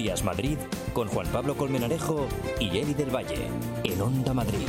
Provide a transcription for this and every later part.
Días Madrid con Juan Pablo Colmenarejo y Eli del Valle en Onda Madrid.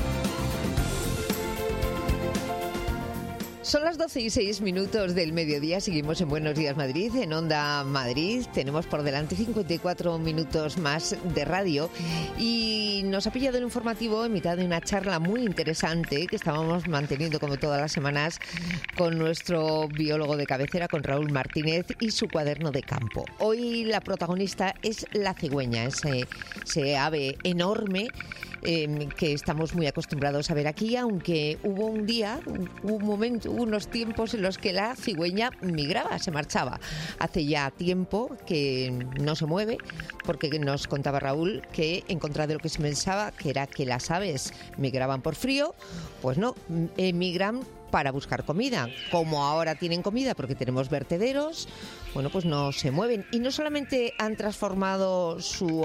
Son las 12:06 del mediodía, seguimos en Buenos Días Madrid, en Onda Madrid. Tenemos por delante 54 minutos más de radio y nos ha pillado el informativo en mitad de una charla muy interesante que estábamos manteniendo como todas las semanas con nuestro biólogo de cabecera, con Raúl Martínez y su cuaderno de campo. Hoy la protagonista es la cigüeña, ese ave enorme que estamos muy acostumbrados a ver aquí, aunque hubo unos tiempos en los que la cigüeña migraba, se marchaba. Hace ya tiempo que no se mueve, porque nos contaba Raúl que en contra de lo que se pensaba, que era que las aves migraban por frío, pues no, migran para buscar comida. Como ahora tienen comida porque tenemos vertederos, bueno, pues no se mueven. Y no solamente han transformado su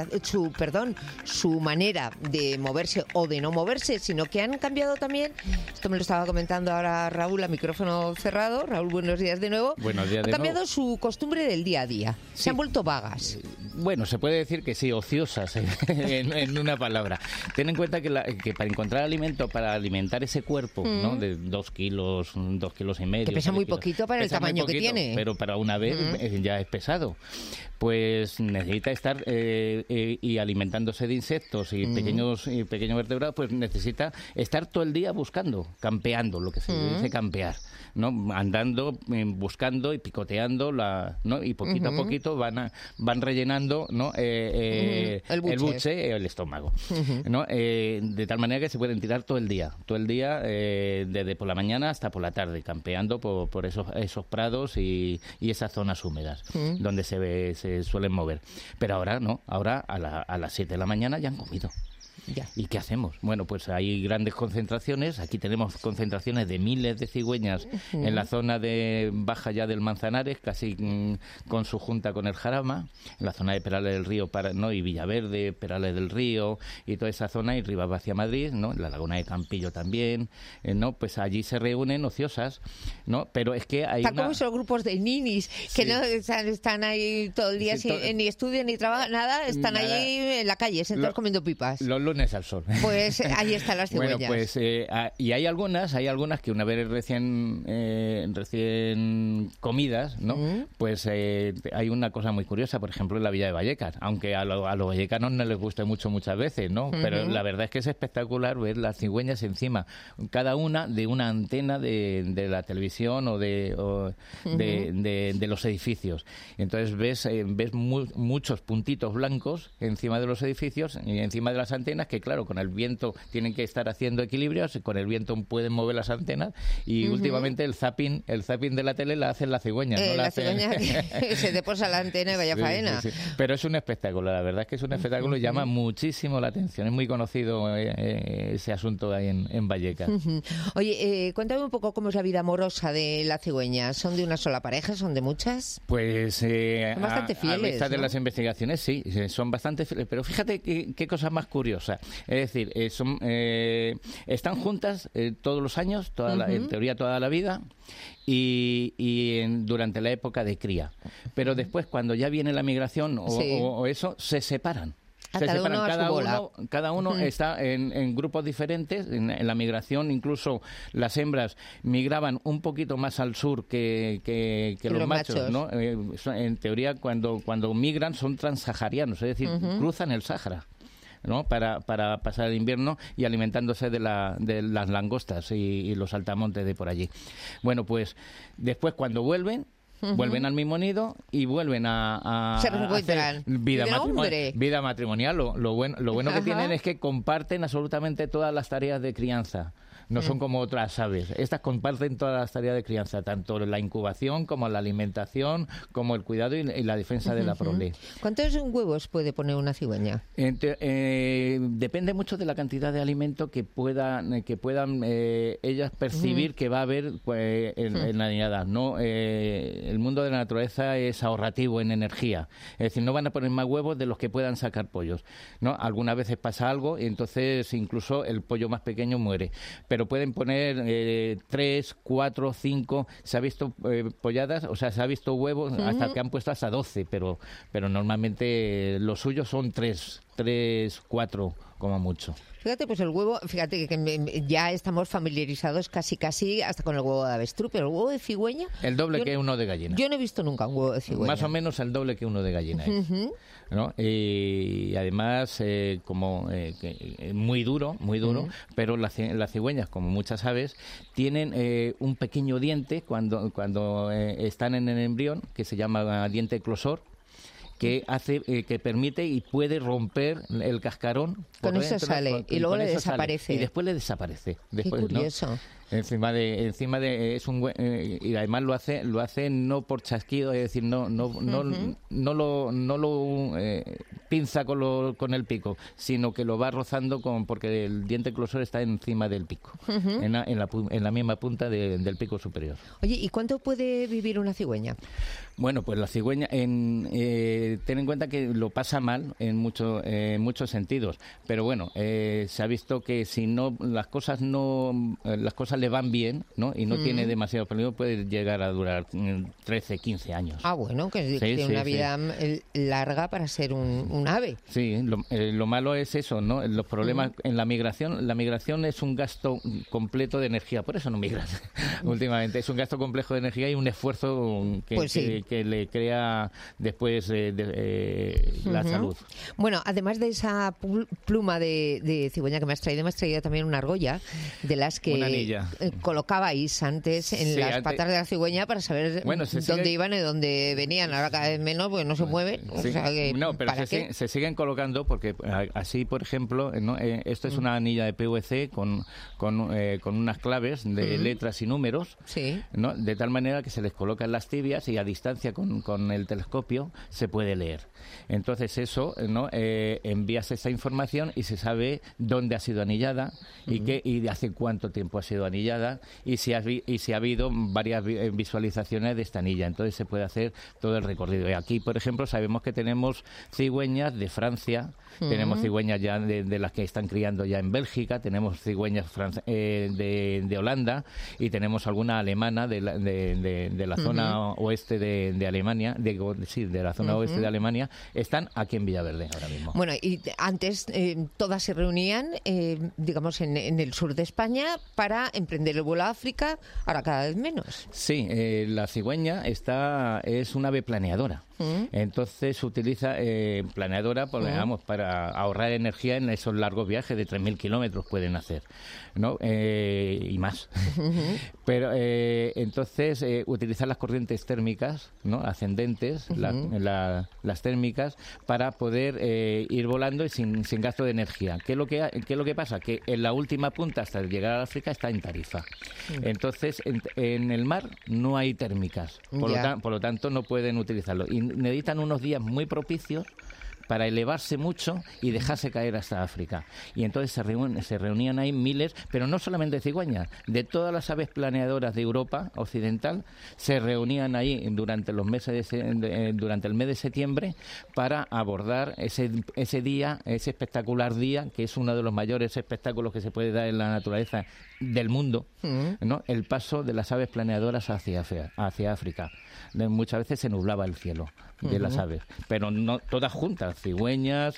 manera de moverse o de no moverse, sino que han cambiado también, esto me lo estaba comentando ahora Raúl a micrófono cerrado. Raúl, buenos días de nuevo. Buenos días de nuevo. Han cambiado su costumbre del día a día. Sí. Se han vuelto vagas. Bueno, se puede decir que sí, ociosas, en una palabra. Ten en cuenta que para encontrar alimento, para alimentar ese cuerpo, ¿no? De 2 kilos, 2 kilos y medio. Que pesa muy kilos, poquito para el tamaño que tiene. Pero para una ave ya es pesado. Pues necesita estar y alimentándose de insectos y pequeños vertebrados, pues necesita estar todo el día buscando, campeando, lo que se dice campear, ¿no? Andando, buscando y picoteando, ¿no? Y poquito a poquito van rellenando, ¿no? El buche, el estómago, ¿no? De tal manera que se pueden tirar todo el día, desde por la mañana hasta por la tarde, campeando por esos prados y esas zonas húmedas donde se suelen mover. Pero ahora no, ahora a las 7 de la mañana ya han comido. Ya. ¿Y qué hacemos? Bueno, pues hay grandes concentraciones. Aquí tenemos concentraciones de miles de cigüeñas en la zona de baja ya del Manzanares, casi con su junta con el Jarama, en la zona de Perales del Río, ¿no? Y Villaverde, Perales del Río y toda esa zona, y Rivas hacia Madrid, ¿no? La laguna de Campillo también, ¿no? Pues allí se reúnen ociosas, ¿no? Pero es que hay como esos grupos de ninis que no están ahí todo el día, ni estudian ni trabajan, nada, están allí en la calle, sentados comiendo pipas. Los lunes al sol. Pues ahí están las cigüeñas. Bueno, pues y hay algunas que una vez recién comidas, ¿no? Pues hay una cosa muy curiosa, por ejemplo, en la Villa de Vallecas, aunque a los vallecanos no les guste muchas veces, ¿no? Pero la verdad es que es espectacular ver las cigüeñas encima, cada una de una antena de la televisión o de los edificios. Entonces ves muchos puntitos blancos encima de los edificios y encima de las antenas, que claro, con el viento tienen que estar haciendo equilibrios, con el viento pueden mover las antenas, y últimamente el zapping de la tele la hacen las cigüeñas. Cigüeña que se te posa la antena y vaya faena. Sí. Pero es un espectáculo, la verdad es que es un espectáculo y llama muchísimo la atención. Es muy conocido ese asunto ahí en Vallecas. Oye, cuéntame un poco cómo es la vida amorosa de la cigüeña. ¿Son de una sola pareja? ¿Son de muchas? Pues son bastante fieles, a vista, ¿no? de las investigaciones, sí, son bastante fieles. Pero fíjate qué cosa más curiosa. Es decir, están juntas todos los años, en teoría toda la vida, y durante la época de cría. Pero después, cuando ya viene la migración o eso, se separan. Cada uno está en grupos diferentes. En la migración, incluso las hembras migraban un poquito más al sur que los machos, ¿no? En teoría, cuando migran son transsaharianos, es decir, cruzan el Sáhara, ¿no? Para pasar el invierno y alimentándose de las langostas y los saltamontes de por allí. Bueno, pues después, cuando vuelven al mismo nido y vuelven a hacer vida matrimonial. Lo bueno que tienen es que comparten absolutamente todas las tareas de crianza. No son como otras aves. Estas comparten todas las tareas de crianza, tanto la incubación como la alimentación, como el cuidado y la defensa de la prole. ¿Cuántos huevos puede poner una cigüeña? Depende mucho de la cantidad de alimento que puedan ellas percibir que va a haber en la nidada, ¿no? El mundo de la naturaleza es ahorrativo en energía. Es decir, no van a poner más huevos de los que puedan sacar pollos, ¿no? Algunas veces pasa algo y entonces incluso el pollo más pequeño muere. Pero pero pueden poner 3, 4, 5, se ha visto polladas, o sea, se ha visto huevos hasta que han puesto hasta 12, pero normalmente los suyos son 3, 4 como mucho. Fíjate, pues el huevo, fíjate que ya estamos familiarizados casi hasta con el huevo de avestruz, pero el huevo de cigüeña... El doble que uno de gallina. Yo no he visto nunca un huevo de cigüeña. Más o menos el doble que uno de gallina es, ¿no? Y además, muy duro, pero las cigüeñas, como muchas aves, tienen un pequeño diente cuando están en el embrión, que se llama diente eclosor, que hace que permite y puede romper el cascarón. Con eso sale y luego le desaparece. Y después le desaparece. Después, qué curioso. ¿no? Encima de es un y además lo hace no por chasquido, es decir, no lo pinza con el pico, sino que lo va rozando porque el diente eclosor está encima del pico, en la misma punta del pico superior. Oye, ¿y cuánto puede vivir una cigüeña? Bueno, pues la cigüeña, ten en cuenta que lo pasa mal en muchos sentidos, pero bueno, se ha visto que si no las cosas le van bien, ¿no? Y no tiene demasiado peligro, puede llegar a durar 13, 15 años. Ah, bueno, que tiene una vida larga para ser un ave. Sí, lo malo es eso, ¿no? Los problemas en la migración es un gasto completo de energía, por eso no migran últimamente. Es un gasto complejo de energía y un esfuerzo que le crea después la salud. Bueno, además de esa pluma de cigüeña que me has traído también una argolla de las que una anilla. Colocabais antes en las patas de la cigüeña para saber dónde iban y dónde venían. Ahora cada vez menos porque no se mueven. Sí. O sea que, no, pero se siguen colocando porque así, por ejemplo, ¿no? Esto es una anilla de PVC con unas claves de letras y números, ¿no? De tal manera que se les coloca en las tibias y a distancia con el telescopio se puede leer. Entonces eso, ¿no? Envías esa información y se sabe dónde ha sido anillada y hace cuánto tiempo ha sido anillada y si ha habido varias visualizaciones de esta anilla. Entonces se puede hacer todo el recorrido. Y aquí, por ejemplo, sabemos que tenemos cigüeñas de Francia, tenemos cigüeñas ya de las que están criando ya en Bélgica, tenemos cigüeñas de Holanda y tenemos alguna alemana de la zona oeste de Alemania, de la zona oeste de Alemania, están aquí en Villaverde ahora mismo. Bueno, y antes todas se reunían, digamos, en el sur de España para emprender el vuelo a África, ahora cada vez menos. Sí, la cigüeña es una ave planeadora. Entonces se utiliza planeadora para ahorrar energía en esos largos viajes de 3.000 kilómetros pueden hacer, ¿no? Y más. Pero entonces utilizar las corrientes térmicas, ¿no? Ascendentes, las térmicas, para poder ir volando y sin gasto de energía. ¿Qué es lo que pasa? Que en la última punta hasta llegar a África está en Tarifa. Entonces en el mar no hay térmicas, por lo tanto no pueden utilizarlo. Y necesitan unos días muy propicios para elevarse mucho y dejarse caer hasta África. Y entonces se reunían ahí miles, pero no solamente de cigüeñas, de todas las aves planeadoras de Europa occidental, se reunían ahí durante el mes de septiembre para abordar ese día, ese espectacular día, que es uno de los mayores espectáculos que se puede dar en la naturaleza del mundo, ¿no? El paso de las aves planeadoras hacia África. Muchas veces se nublaba el cielo de las aves, pero no todas juntas, cigüeñas,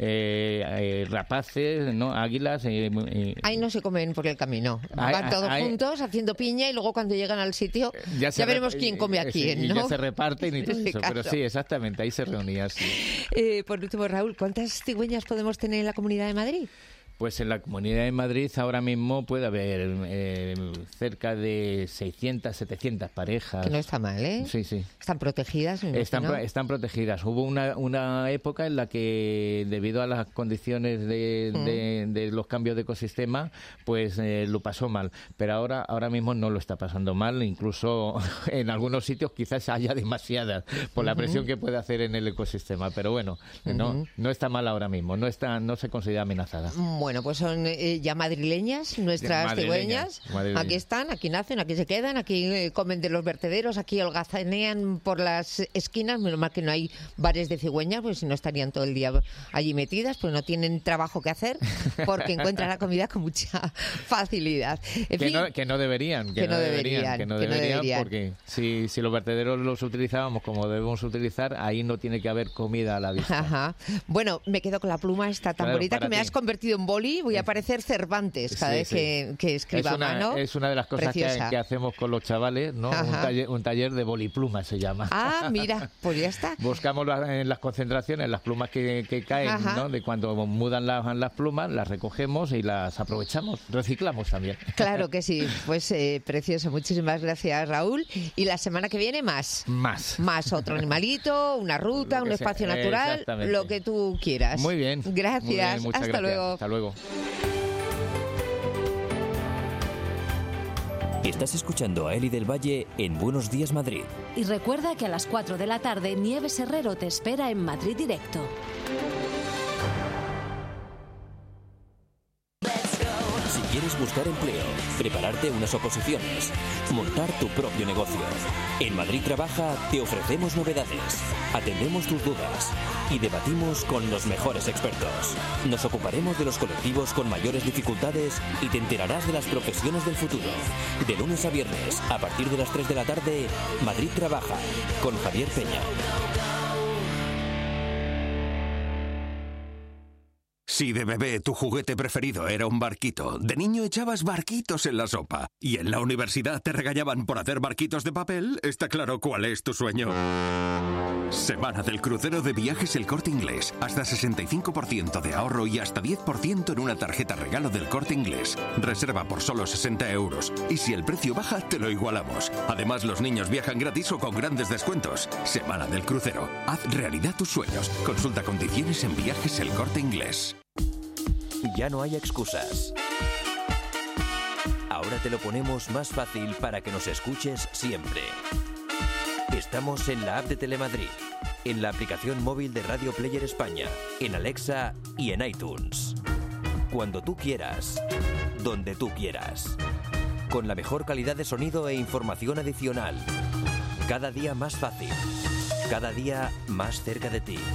rapaces, ¿no? Águilas. Ahí no se comen por el camino, van todos juntos haciendo piña y luego cuando llegan al sitio ya veremos quién come a quién, ¿no? Y ya se reparten y todo eso, pero sí, exactamente, ahí se reunían. Sí. Por último, Raúl, ¿cuántas cigüeñas podemos tener en la Comunidad de Madrid? Pues en la Comunidad de Madrid ahora mismo puede haber cerca de 600, 700 parejas. Que no está mal, ¿eh? Sí, sí. ¿Están protegidas? Están protegidas. Hubo una época en la que, debido a las condiciones de los cambios de ecosistema, pues lo pasó mal. Pero ahora mismo no lo está pasando mal. Incluso en algunos sitios quizás haya demasiadas por la presión que puede hacer en el ecosistema. Pero bueno, no está mal ahora mismo. No se considera amenazada. Bueno, pues son ya madrileñas, nuestras cigüeñas. Aquí están, aquí nacen, aquí se quedan, aquí comen de los vertederos, aquí holgazanean por las esquinas. Menos mal que no hay bares de cigüeñas, porque si no estarían todo el día allí metidas, pues no tienen trabajo que hacer, porque encuentran la comida con mucha facilidad. Que no deberían, porque si los vertederos los utilizábamos como debemos utilizar, ahí no tiene que haber comida a la vista. Ajá. Bueno, me quedo con la pluma, está tan bonita que me has convertido en boli. Voy a parecer Cervantes cada vez que escriba a mano. Es una de las cosas que hacemos con los chavales, ¿no? Un taller de bolipluma se llama. Ah, mira, pues ya está. Buscamos en las concentraciones las plumas que caen, ¿no? De cuando mudan las plumas, las recogemos y las aprovechamos, reciclamos también. Claro que sí, pues precioso. Muchísimas gracias, Raúl. Y la semana que viene más otro animalito, una ruta, un espacio natural, lo que tú quieras. Muy bien. Gracias. Muy bien, Hasta gracias. luego. Hasta luego. Estás escuchando a Eli del Valle en Buenos Días Madrid. Y recuerda que a las 4 de la tarde Nieves Herrero te espera en Madrid Directo. Si quieres buscar empleo, prepararte unas oposiciones, montar tu propio negocio. En Madrid Trabaja te ofrecemos novedades, atendemos tus dudas y debatimos con los mejores expertos. Nos ocuparemos de los colectivos con mayores dificultades y te enterarás de las profesiones del futuro. De lunes a viernes, a partir de las 3 de la tarde, Madrid Trabaja, con Javier Peña. Si de bebé tu juguete preferido era un barquito, de niño echabas barquitos en la sopa y en la universidad te regañaban por hacer barquitos de papel, está claro cuál es tu sueño. Semana del crucero de Viajes El Corte Inglés. Hasta 65% de ahorro y hasta 10% en una tarjeta regalo del Corte Inglés. Reserva por solo 60 euros. Y si el precio baja, te lo igualamos. Además, los niños viajan gratis o con grandes descuentos. Semana del crucero. Haz realidad tus sueños. Consulta condiciones en Viajes El Corte Inglés. Ya no hay excusas. Ahora te lo ponemos más fácil para que nos escuches siempre. Estamos en la app de Telemadrid, en la aplicación móvil de Radio Player España, en Alexa y en iTunes. Cuando tú quieras, donde tú quieras. Con la mejor calidad de sonido e información adicional. Cada día más fácil. Cada día más cerca de ti.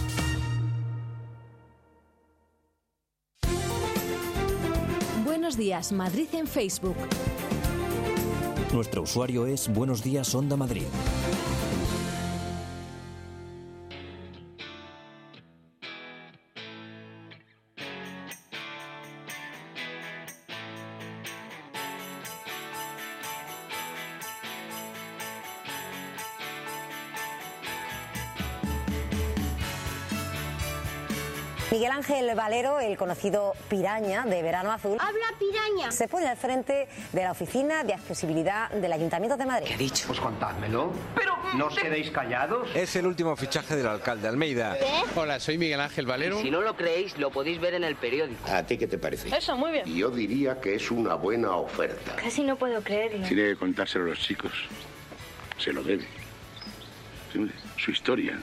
Buenos días, Madrid en Facebook. Nuestro usuario es Buenos Días Onda Madrid. Miguel Ángel Valero, el conocido Piraña de Verano Azul, ¡Habla, Piraña! se pone al frente de la Oficina de Accesibilidad del Ayuntamiento de Madrid. ¿Qué he dicho? Pues contádmelo. Pero no os quedéis callados. Es el último fichaje del alcalde Almeida. ¿Qué? Hola, soy Miguel Ángel Valero. Si no lo creéis, lo podéis ver en el periódico. ¿A ti qué te parece? Eso, muy bien. Yo diría que es una buena oferta. Casi no puedo creerlo. Tiene que contárselo a los chicos. Se lo debe. Su historia.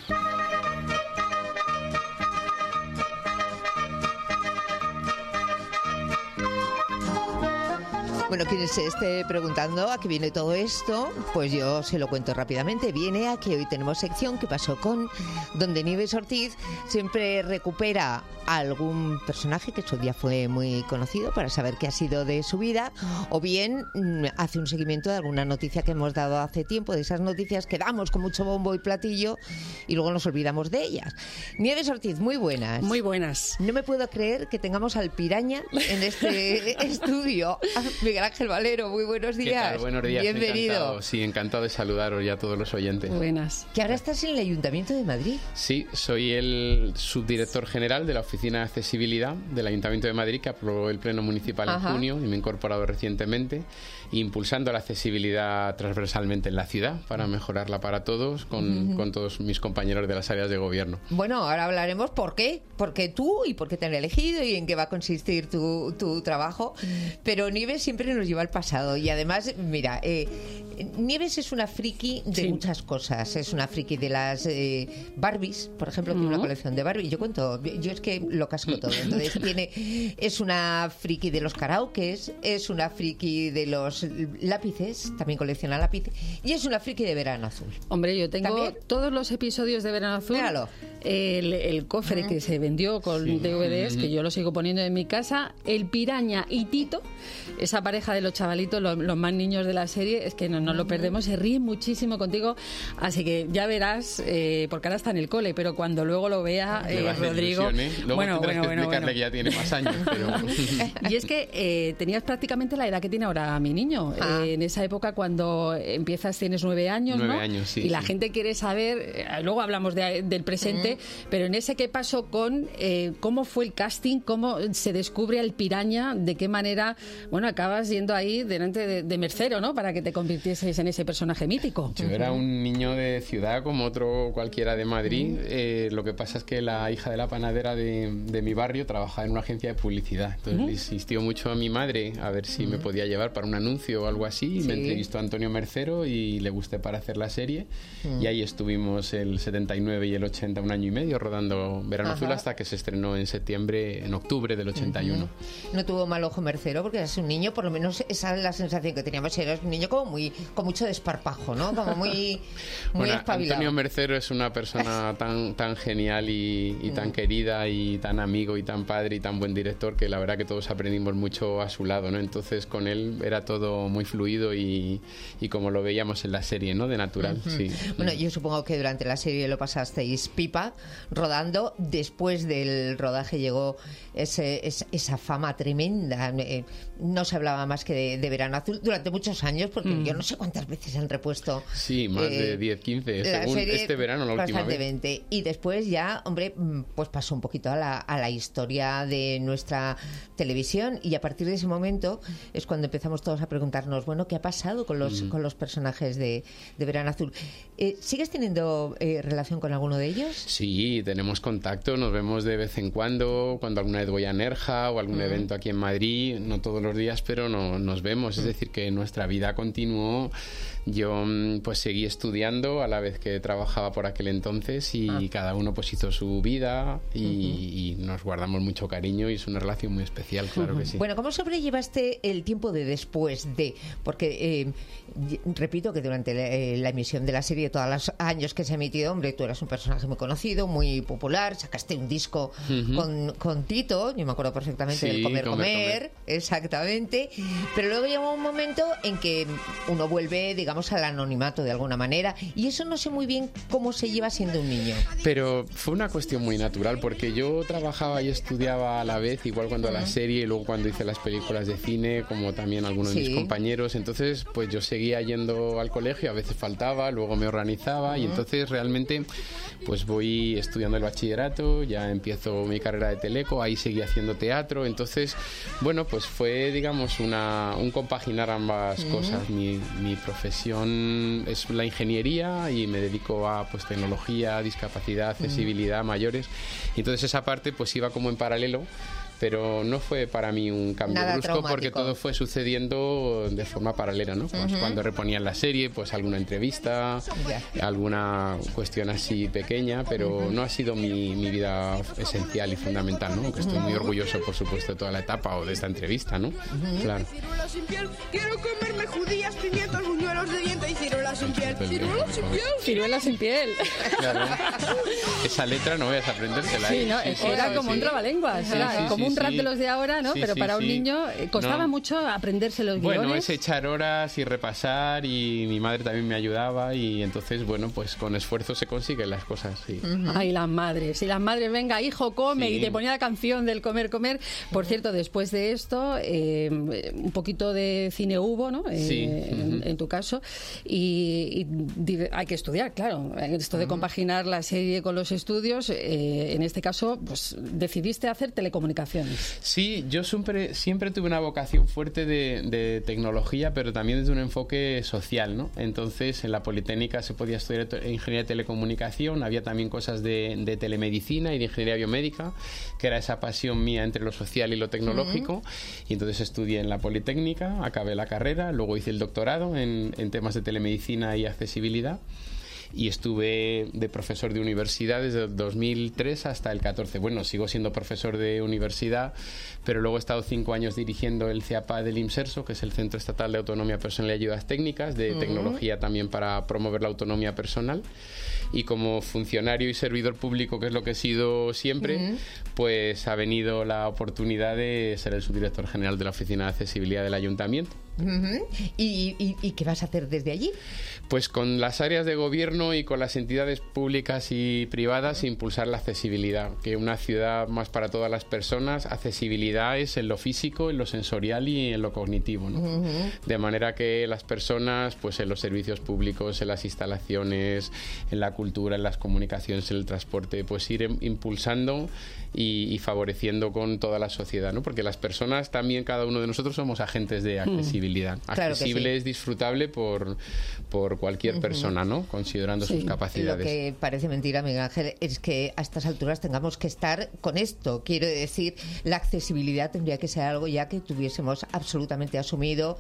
Bueno, quien se esté preguntando a qué viene todo esto, pues yo se lo cuento rápidamente. Viene a que hoy tenemos sección ¿Qué pasó con?, donde Nieves Ortiz siempre recupera a algún personaje que en su día fue muy conocido para saber qué ha sido de su vida, o bien hace un seguimiento de alguna noticia que hemos dado hace tiempo, de esas noticias que damos con mucho bombo y platillo y luego nos olvidamos de ellas. Nieves Ortiz, muy buenas. Muy buenas. No me puedo creer que tengamos al Piraña en este estudio. Miguel Ángel Valero, muy buenos días. ¿Qué tal? Buenos días. Bienvenido. Encantado. Sí, encantado de saludaros ya a todos los oyentes. Buenas. Que ahora estás en el Ayuntamiento de Madrid. Sí, soy el subdirector general de la Oficina de Accesibilidad del Ayuntamiento de Madrid, que aprobó el Pleno Municipal en junio y me he incorporado recientemente, impulsando la accesibilidad transversalmente en la ciudad para mejorarla para todos con todos mis compañeros de las áreas de gobierno. Bueno, ahora hablaremos por qué. ¿Por qué tú y por qué te han elegido y en qué va a consistir tu trabajo? Pero Nieves siempre nos lleva al pasado y además, mira, Nieves es una friki de muchas cosas. Es una friki de las Barbies, por ejemplo, tiene una colección de Barbie. Yo es que lo casco todo. Entonces es una friki de los karaokes, es una friki de los lápices, también colecciona lápices, y es una friki de Verano Azul. Hombre, yo tengo ¿también? Todos los episodios de Verano Azul. Míralo. El cofre que se vendió con DVDs, que yo lo sigo poniendo en mi casa, el Piraña y Tito, esa pareja de los chavalitos, los más niños de la serie, es que no lo perdemos, se ríen muchísimo contigo, así que ya verás, porque ahora está en el cole, pero cuando luego lo vea Rodrigo... Luego tendrás que explicarle que ya tiene más años, pero... Y es que tenías prácticamente la edad que tiene ahora mi niño. En esa época, cuando empiezas, tienes 9 años, 9 ¿no? años, sí. Y la gente quiere saber, luego hablamos del presente, pero en ese qué pasó con cómo fue el casting, cómo se descubre al Piraña, de qué manera, bueno, acabas yendo ahí delante de Mercero, ¿no? Para que te convirtieses en ese personaje mítico. Yo era un niño de ciudad como otro cualquiera de Madrid. Lo que pasa es que la hija de la panadera de mi barrio trabajaba en una agencia de publicidad. Entonces le insistió mucho a mi madre a ver si me podía llevar para un anuncio o algo así. Y me entrevistó a Antonio Mercero y le gusté para hacer la serie. Y ahí estuvimos el 79 y el 80, un año y medio, rodando Verano Azul hasta que se estrenó en octubre del 81. No tuvo mal ojo Mercero porque eras un niño, por lo menos esa es la sensación que teníamos, eras un niño como con mucho desparpajo, ¿no? Como muy espabilado. Antonio Mercero es una persona tan genial y tan querida y tan amigo y tan padre y tan buen director que la verdad que todos aprendimos mucho a su lado, ¿no? Entonces con él era todo muy fluido y como lo veíamos en la serie, ¿no? De natural, sí. Bueno, yo supongo que durante la serie lo pasasteis pipa rodando. Después del rodaje llegó esa fama tremenda. No se hablaba más que de Verano Azul durante muchos años, porque yo no sé cuántas veces han repuesto. Sí, más de 10, 15, según este verano, la última vez. Y después ya, hombre, pues pasó un poquito a la historia de nuestra televisión, y a partir de ese momento es cuando empezamos todos a preguntarnos, bueno, ¿qué ha pasado con los personajes de Verano Azul? ¿Sigues teniendo relación con alguno de ellos? Sí, tenemos contacto, nos vemos de vez en cuando alguna vez voy a Nerja o algún evento aquí en Madrid, no todos los días, pero nos vemos, es decir, que nuestra vida continuó. Yo pues seguí estudiando a la vez que trabajaba por aquel entonces y cada uno pues hizo su vida y nos guardamos mucho cariño y es una relación muy especial, claro que sí. Bueno, ¿cómo sobrellevaste el tiempo de después de? Porque repito que durante la emisión de la serie, todos los años que se ha emitido, hombre, tú eras un personaje muy conocido, muy popular, sacaste un disco con Tito, yo me acuerdo perfectamente del Comer, exactamente, pero luego llegó un momento en que uno vuelve, digamos, al anonimato de alguna manera, y eso no sé muy bien cómo se lleva siendo un niño. Pero fue una cuestión muy natural, porque yo trabajaba y estudiaba a la vez, igual cuando a la serie y luego cuando hice las películas de cine, como también algunos de mis compañeros. Entonces pues yo seguía yendo al colegio, a veces faltaba, luego me organizaba y entonces realmente pues voy estudiando el bachillerato, ya empiezo mi carrera de teleco, ahí seguí haciendo teatro. Entonces bueno, pues fue, digamos, un compaginar ambas cosas. Mi profesión es la ingeniería y me dedico a pues tecnología, discapacidad, accesibilidad, mayores, y entonces esa parte pues iba como en paralelo, pero no fue para mí un cambio brusco porque todo fue sucediendo de forma paralela, ¿no? Pues cuando reponían la serie, pues alguna entrevista, alguna cuestión así pequeña, pero no ha sido mi vida esencial y fundamental, ¿no? Aunque estoy muy orgulloso, por supuesto, de toda la etapa o de esta entrevista, ¿no? Claro. Ciruelas sin piel, quiero comerme judías, pimientos, buñuelos de diente y ciruelas sin piel. Ciruelas sin piel. Ciruelas sin piel. Claro. Esa letra no vayas a aprendérsela. Sí, ¿no? Era como un trabalenguas, era como un rap de los de ahora, ¿no? Pero para un niño costaba mucho aprenderse los guiones. Bueno, es echar horas y repasar, y mi madre también me ayudaba, y entonces, bueno, pues con esfuerzo se consiguen las cosas, sí. Ay, las madres, venga, hijo, come, y te ponía la canción del comer. Por cierto, después de esto, un poquito de cine hubo, ¿no? En tu caso, y hay que estudiar, claro. Esto de compaginar la serie con los estudios, en este caso, pues decidiste hacer telecomunicaciones. Sí, yo siempre tuve una vocación fuerte de tecnología, pero también desde un enfoque social, ¿no? Entonces, en la Politécnica se podía estudiar ingeniería de telecomunicación, había también cosas de telemedicina y de ingeniería biomédica, que era esa pasión mía entre lo social y lo tecnológico, y entonces estudié en la Politécnica, acabé la carrera, luego hice el doctorado en temas de telemedicina y accesibilidad. y estuve de profesor de universidad desde el 2003 hasta el 14. Bueno, sigo siendo profesor de universidad, pero luego he estado 5 años dirigiendo el CEAPA del IMSERSO, que es el Centro Estatal de Autonomía Personal y Ayudas Técnicas, de tecnología también para promover la autonomía personal. Y como funcionario y servidor público, que es lo que he sido siempre, pues ha venido la oportunidad de ser el subdirector general de la Oficina de Accesibilidad del Ayuntamiento. ¿Y qué vas a hacer desde allí? Pues con las áreas de gobierno y con las entidades públicas y privadas impulsar la accesibilidad, que una ciudad más para todas las personas, accesibilidad es en lo físico, en lo sensorial y en lo cognitivo, ¿no? De manera que las personas, pues en los servicios públicos, en las instalaciones, en la cultura, en las comunicaciones, en el transporte, pues ir impulsando y favoreciendo con toda la sociedad, ¿no? Porque las personas también, cada uno de nosotros somos agentes de accesibilidad. Claro, accesible es disfrutable por cualquier persona, ¿no? Considerando sus capacidades. Lo que parece mentira, Miguel Ángel, es que a estas alturas tengamos que estar con esto. Quiero decir, la accesibilidad tendría que ser algo ya que tuviésemos absolutamente asumido,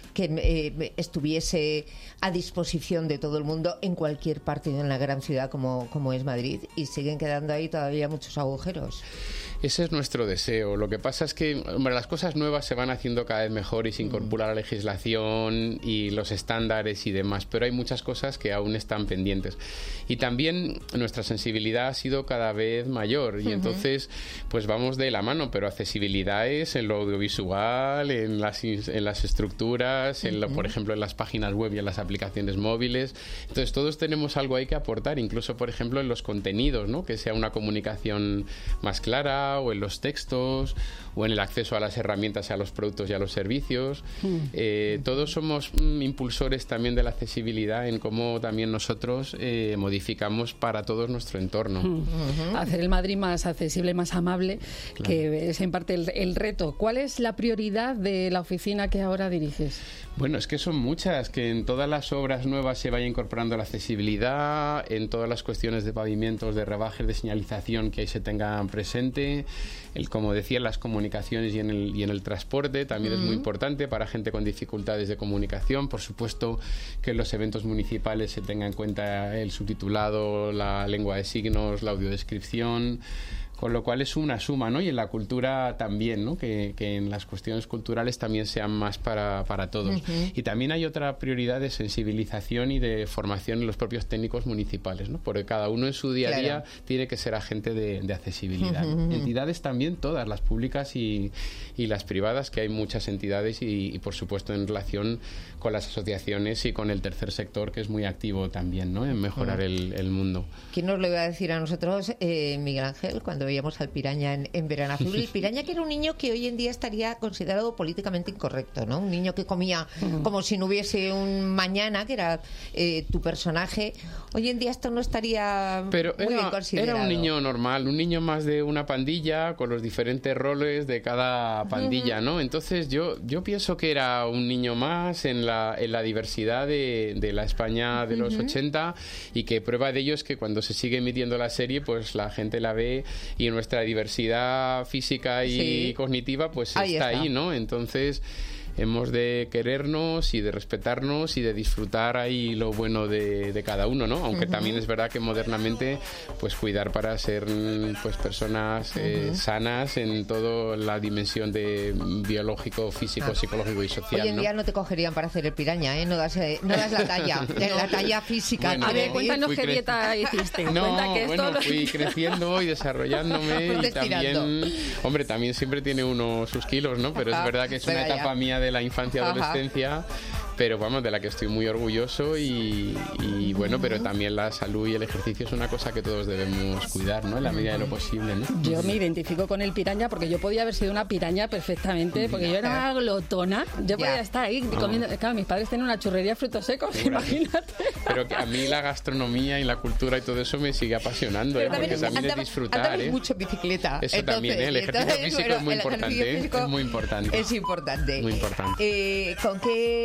que estuviese a disposición de todo el mundo en cualquier parte de una gran ciudad como es Madrid, y siguen quedando ahí todavía muchos agujeros. Ese es nuestro deseo. Lo que pasa es que, hombre, las cosas nuevas se van haciendo cada vez mejor y se incorpora la legislación y los estándares y demás, pero hay muchas cosas que aún están pendientes. Y también nuestra sensibilidad ha sido cada vez mayor y entonces pues vamos de la mano, pero accesibilidad es en lo audiovisual, en las estructuras, por ejemplo en las páginas web y en las aplicaciones móviles. Entonces todos tenemos algo ahí que aportar, incluso por ejemplo en los contenidos, ¿no? Que sea una comunicación más clara, o en los textos, o en el acceso a las herramientas, a los productos y a los servicios. Todos somos impulsores también de la accesibilidad en cómo también nosotros modificamos para todos nuestro entorno. Hacer el Madrid más accesible, más amable, claro, que es en parte el reto. ¿Cuál es la prioridad de la oficina que ahora diriges? Bueno, es que son muchas, que en todas las obras nuevas se vaya incorporando la accesibilidad, en todas las cuestiones de pavimentos, de rebajes, de señalización que ahí se tengan presente, como decía, en las comunicaciones y en el transporte también es muy importante para gente con dificultades de comunicación. Por supuesto que en los eventos municipales se tenga en cuenta el subtitulado, la lengua de signos, la audiodescripción, con lo cual es una suma, ¿no? Y en la cultura también, ¿no? Que en las cuestiones culturales también sean más para todos. Y también hay otra prioridad de sensibilización y de formación en los propios técnicos municipales, ¿no? Porque cada uno en su día a día tiene que ser agente de accesibilidad, ¿no? Entidades también, todas, las públicas y las privadas, que hay muchas entidades y por supuesto en relación con las asociaciones y con el tercer sector, que es muy activo también, ¿no? En mejorar el mundo. ¿Quién nos lo iba a decir a nosotros, Miguel Ángel, cuando veíamos al Piraña en Verano Azul? El Piraña, que era un niño que hoy en día estaría considerado políticamente incorrecto, ¿no? Un niño que comía como si no hubiese un mañana, que era tu personaje. Hoy en día esto no estaría muy bien considerado. Era un niño normal, un niño más de una pandilla, con los diferentes roles de cada pandilla, ¿no? Entonces yo pienso que era un niño más en la diversidad de la España de los 80, y que prueba de ello es que cuando se sigue emitiendo la serie, pues la gente la ve y nuestra diversidad física y cognitiva pues está ahí, ¿no? Entonces hemos de querernos y de respetarnos y de disfrutar ahí lo bueno de cada uno, ¿no? Aunque también es verdad que modernamente pues cuidar para ser pues personas sanas en toda la dimensión de biológico, físico, psicológico y social. Hoy en día no te cogerían para hacer el Piraña, ¿eh? No das la talla, la talla física. Bueno, a ver, cuéntanos qué dieta hiciste. Fui creciendo y desarrollándome y también, hombre, también siempre tiene uno sus kilos, ¿no? Pero es verdad que es una etapa mía de la infancia, adolescencia, pero vamos, de la que estoy muy orgulloso y bueno, pero también la salud y el ejercicio es una cosa que todos debemos cuidar, ¿no? En la medida de lo posible, ¿no? Yo me identifico con el Piraña porque yo podía haber sido una piraña perfectamente, porque yo era una glotona, yo podía estar ahí comiendo, claro, mis padres tenían una churrería de frutos secos, imagínate. Pero que a mí la gastronomía y la cultura y todo eso me sigue apasionando, porque también es disfrutar, mucho en bicicleta. Eso entonces, también, el ejercicio físico es muy importante, es muy importante. Es importante. Muy importante. ¿Con qué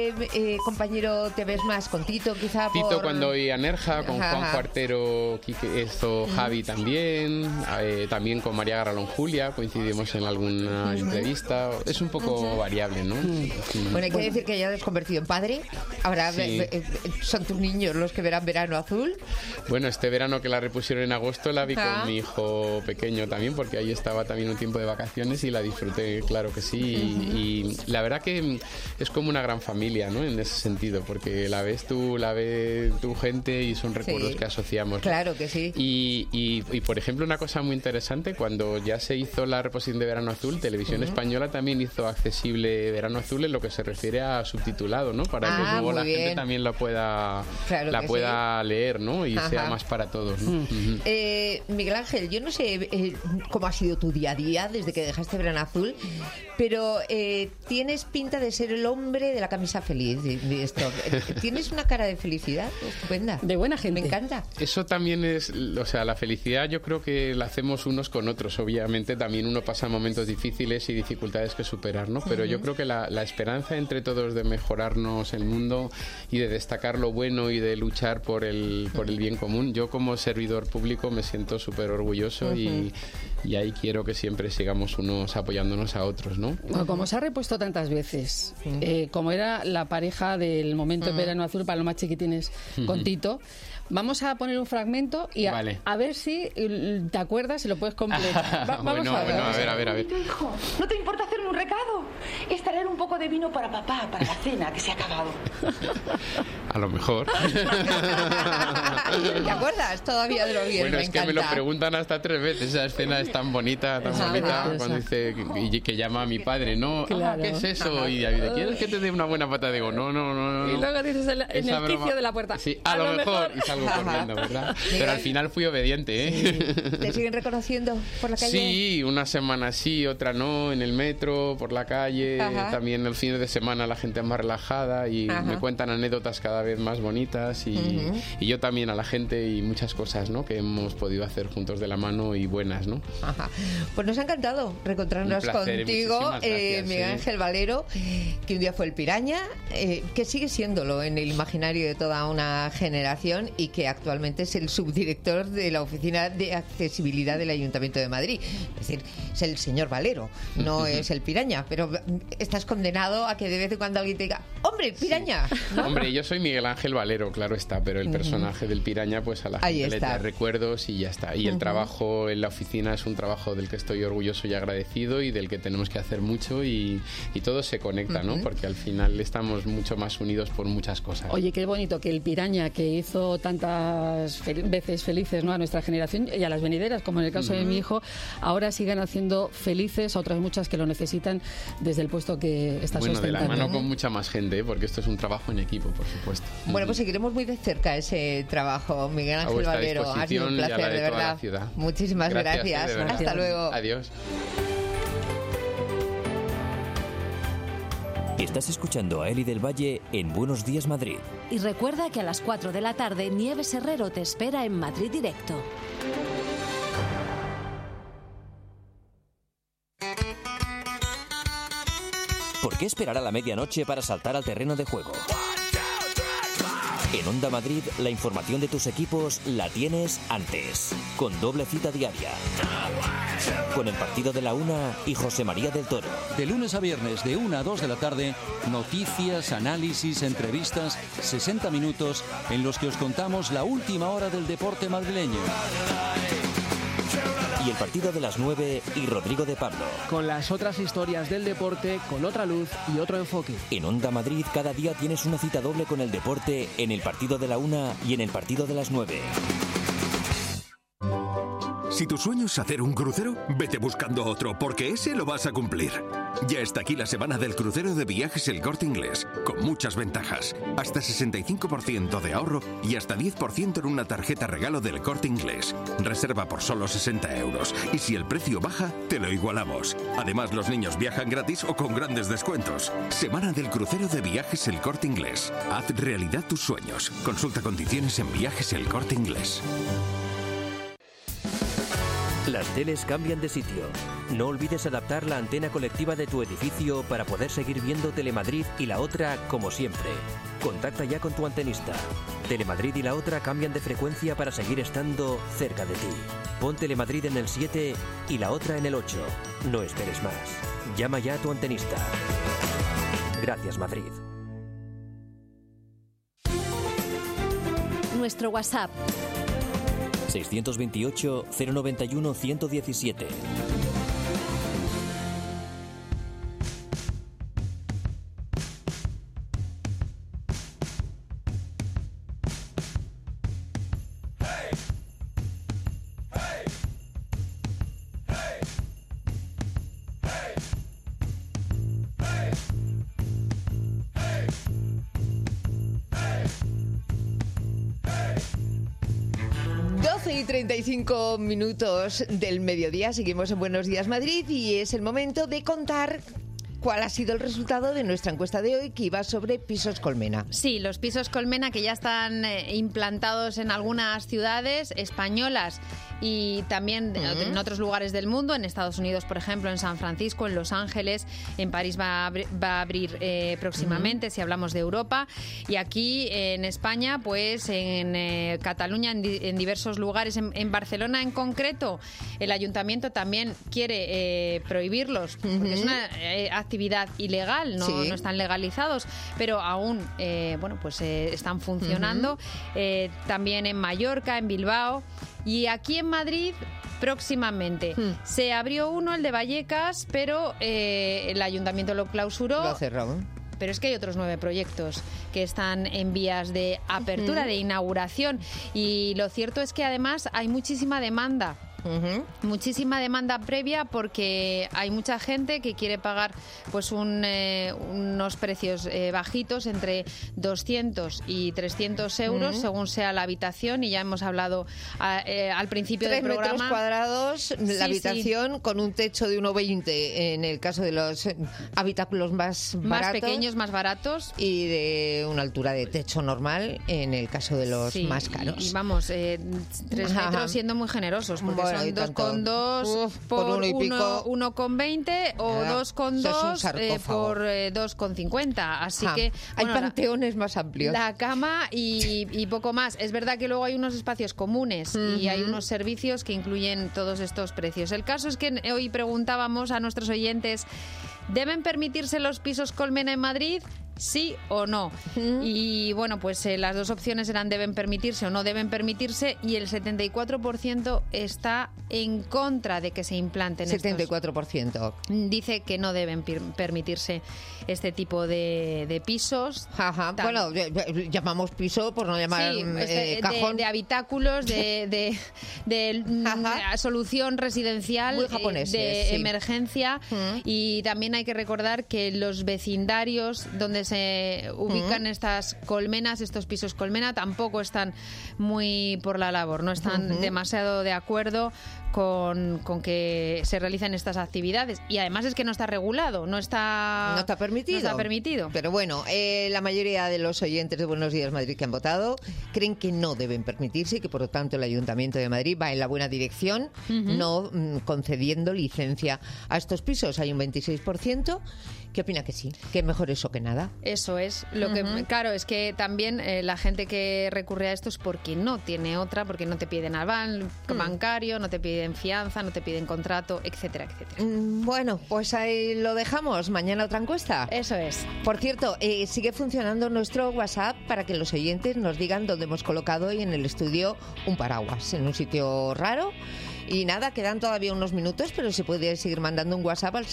compañero te ves más? ¿Con Tito quizá? Tito cuando voy a Nerja, con Juan Cuartero, Javi también, también con María Garralón Julia, coincidimos en alguna entrevista. Es un poco variable, ¿no? Bueno, hay que decir que ya te has convertido en padre. Ahora son tus niños los que verán Verano Azul. Bueno, este verano que la repusieron en agosto la vi con mi hijo pequeño también, porque ahí estaba también un tiempo de vacaciones y la disfruté, claro que sí. Y la verdad que es como una gran familia, ¿no? En ese sentido, porque la ves tú, la ve tu gente y son recuerdos que asociamos, ¿no? Claro que sí. Y por ejemplo, una cosa muy interesante, cuando ya se hizo la reposición de Verano Azul, Televisión Española también hizo accesible Verano Azul en lo que se refiere a subtitulado, ¿no? Para que luego la gente también lo pueda, pueda leer, ¿no? Y sea más para todos, ¿no? Miguel Ángel, yo no sé cómo ha sido tu día a día desde que dejaste Verano Azul, pero tienes pinta de ser el hombre de la camisa feliz de esto. Tienes una cara de felicidad estupenda. De buena gente. Me encanta. Eso también es, o sea, la felicidad yo creo que la hacemos unos con otros. Obviamente también uno pasa momentos difíciles y dificultades que superar, ¿no? Pero yo creo que la esperanza entre todos de mejorarnos el mundo y de destacar lo bueno y de luchar por el bien común. Yo como servidor público me siento súper orgulloso y ahí quiero que siempre sigamos unos apoyándonos a otros, ¿no? Bueno, como se ha repuesto tantas veces, como era la pareja del momento en Verano Azul para los más chiquitines con Tito, vamos a poner un fragmento y a ver si te acuerdas y lo puedes completar. Vamos a ver. A ver. Hijo, ¿no te importa hacerme un recado? Es traer un poco de vino para papá, para la cena que se ha acabado. A lo mejor. ¿Te acuerdas todavía de lo bien? Bueno, es que me lo preguntan hasta 3 veces. Esa escena es tan bonita, cuando dice que llama a mi padre, ¿no? Claro. ¿Qué es eso? Y David, ¿quieres que te dé una buena pata? Digo, no. Y luego dices en el quicio de la puerta. Sí, a lo mejor. Y salgo corriendo, ¿verdad? Pero al final fui obediente, ¿eh? Sí. ¿Te siguen reconociendo por la calle? Sí, una semana sí, otra no, en el metro, por la calle. También el fin de semana la gente es más relajada y me cuentan anécdotas cada vez más bonitas y yo también a la gente y muchas cosas, ¿no? Que hemos podido hacer juntos de la mano y buenas, ¿no? Pues nos ha encantado reencontrarnos contigo, Miguel Ángel Valero, que un día fue el Piraña, que sigue siéndolo en el imaginario de toda una generación y que actualmente es el subdirector de la Oficina de Accesibilidad del Ayuntamiento de Madrid. Es decir, es el señor Valero, no es el Piraña, pero estás condenado a que de vez en cuando alguien te diga, ¡hombre, Piraña! ¿No? Hombre, yo soy Miguel Ángel Valero, claro está, pero el personaje del Piraña, pues a la gente le trae recuerdos y ya está. Y el trabajo en la oficina es un trabajo del que estoy orgulloso y agradecido y del que tenemos que hacer mucho y todo se conecta, ¿no? Porque al final estamos mucho más unidos por muchas cosas. Oye, qué bonito que el Piraña, que hizo tantas veces felices, ¿no?, a nuestra generación y a las venideras, como en el caso de mi hijo, ahora sigan haciendo felices a otras muchas que lo necesitan desde el puesto que está sostentando. De la mano con mucha más gente, porque esto es un trabajo en equipo, por supuesto. Bueno, pues seguiremos muy de cerca ese trabajo, Miguel Ángel Valero. Ha sido un placer, de verdad. Muchísimas gracias. Hasta luego. Adiós. Estás escuchando a Eli del Valle en Buenos Días Madrid. Y recuerda que a las 4 de la tarde Nieves Herrero te espera en Madrid Directo. ¿Por qué esperar a la medianoche para saltar al terreno de juego? En Onda Madrid, la información de tus equipos la tienes antes, con doble cita diaria. Con el partido de la 1 y José María del Toro. De lunes a viernes, de 1 a 2 de la tarde, noticias, análisis, entrevistas, 60 minutos en los que os contamos la última hora del deporte madrileño. Y el partido de las 9 y Rodrigo de Pablo. Con las otras historias del deporte, con otra luz y otro enfoque. En Onda Madrid cada día tienes una cita doble con el deporte en el partido de la 1 y en el partido de las 9. Si tu sueño es hacer un crucero, vete buscando otro, porque ese lo vas a cumplir. Ya está aquí la semana del crucero de Viajes El Corte Inglés, con muchas ventajas. Hasta 65% de ahorro y hasta 10% en una tarjeta regalo del Corte Inglés. Reserva por solo 60 €. Y si el precio baja, te lo igualamos. Además, los niños viajan gratis o con grandes descuentos. Semana del crucero de Viajes El Corte Inglés. Haz realidad tus sueños. Consulta condiciones en Viajes El Corte Inglés. Las teles cambian de sitio. No olvides adaptar la antena colectiva de tu edificio para poder seguir viendo Telemadrid y La Otra como siempre. Contacta ya con tu antenista. Telemadrid y La Otra cambian de frecuencia para seguir estando cerca de ti. Pon Telemadrid en el 7 y La Otra en el 8. No esperes más. Llama ya a tu antenista. Gracias, Madrid. Nuestro WhatsApp 628 091 117. Y 35 minutos del mediodía, seguimos en Buenos Días Madrid y es el momento de contar cuál ha sido el resultado de nuestra encuesta de hoy, que iba sobre pisos colmena. Sí, los pisos colmena que ya están implantados en algunas ciudades españolas y también en otros lugares del mundo, en Estados Unidos, por ejemplo, en San Francisco, en Los Ángeles, en París va a abrir próximamente, si hablamos de Europa, y aquí en España, pues en Cataluña, en diversos lugares, en Barcelona en concreto, el ayuntamiento también quiere prohibirlos, porque es una actividad ilegal, no están legalizados, pero aún están funcionando. También en Mallorca, en Bilbao. Y aquí en Madrid, próximamente. Se abrió uno, el de Vallecas, pero el ayuntamiento lo clausuró. Lo cerró. Pero es que hay otros 9 proyectos que están en vías de apertura, de inauguración. Y lo cierto es que además hay muchísima demanda. Muchísima demanda previa, porque hay mucha gente que quiere pagar pues unos precios bajitos, entre 200 y 300 euros según sea la habitación, y ya hemos hablado al principio del programa. 3 metros cuadrados la habitación, con un techo de 1,20 en el caso de los habitáculos más baratos, pequeños, más baratos, y de una altura de techo normal en el caso de los más caros. Y vamos, 3 metros siendo muy generosos, porque son 2,2 por 1,20 o 2,2 por 2,50. Así que hay panteones más amplios. La cama y poco más. Es verdad que luego hay unos espacios comunes y hay unos servicios que incluyen todos estos precios. El caso es que hoy preguntábamos a nuestros oyentes: ¿deben permitirse los pisos colmena en Madrid? ¿Sí o no? Y bueno, pues las dos opciones eran deben permitirse o no deben permitirse, y el 74% está en contra de que se implanten 74%. Dice que no deben permitirse este tipo de pisos. Bueno, llamamos piso por no llamar cajón. De habitáculos, de solución residencial, muy japoneses, de emergencia. Y también hay que recordar que los vecindarios donde se ubican estas colmenas, estos pisos colmena, tampoco están muy por la labor, no están demasiado de acuerdo con que se realicen estas actividades, y además es que no está regulado, no está permitido. Pero bueno, la mayoría de los oyentes de Buenos Días Madrid que han votado creen que no deben permitirse, y que por lo tanto el Ayuntamiento de Madrid va en la buena dirección, no concediendo licencia a estos pisos. Hay un 26% que opina que sí, que mejor eso que nada. Eso es. Lo que claro es que también la gente que recurre a esto es porque no tiene otra, porque no te piden aval bancario, no te piden fianza, no te piden contrato, etcétera, etcétera. Bueno, pues ahí lo dejamos. Mañana otra encuesta. Eso es. Por cierto, sigue funcionando nuestro WhatsApp para que los oyentes nos digan dónde hemos colocado hoy en el estudio un paraguas, en un sitio raro. Y nada, quedan todavía unos minutos, pero se puede seguir mandando un WhatsApp al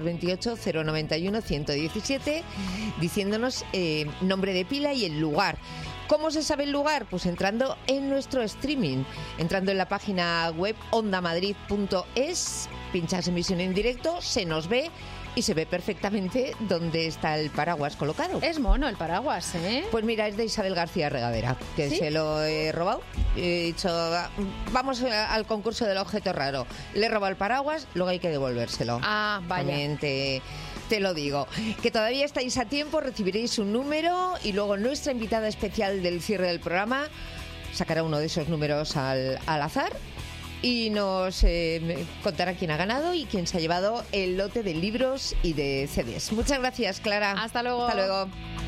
628-091-117 diciéndonos nombre de pila y el lugar. ¿Cómo se sabe el lugar? Pues entrando en nuestro streaming, entrando en la página web ondamadrid.es, pinchas emisión en directo, se nos ve y se ve perfectamente dónde está el paraguas colocado. Es mono el paraguas, ¿eh? Pues mira, es de Isabel García Regadera, que se lo he robado. He dicho, vamos al concurso del objeto raro. Le he robado el paraguas, luego hay que devolvérselo. Ah, vaya. También te lo digo. Que todavía estáis a tiempo, recibiréis un número y luego nuestra invitada especial del cierre del programa sacará uno de esos números al azar. y nos contará quién ha ganado y quién se ha llevado el lote de libros y de CDs. Muchas gracias, Clara. Hasta luego. Hasta luego.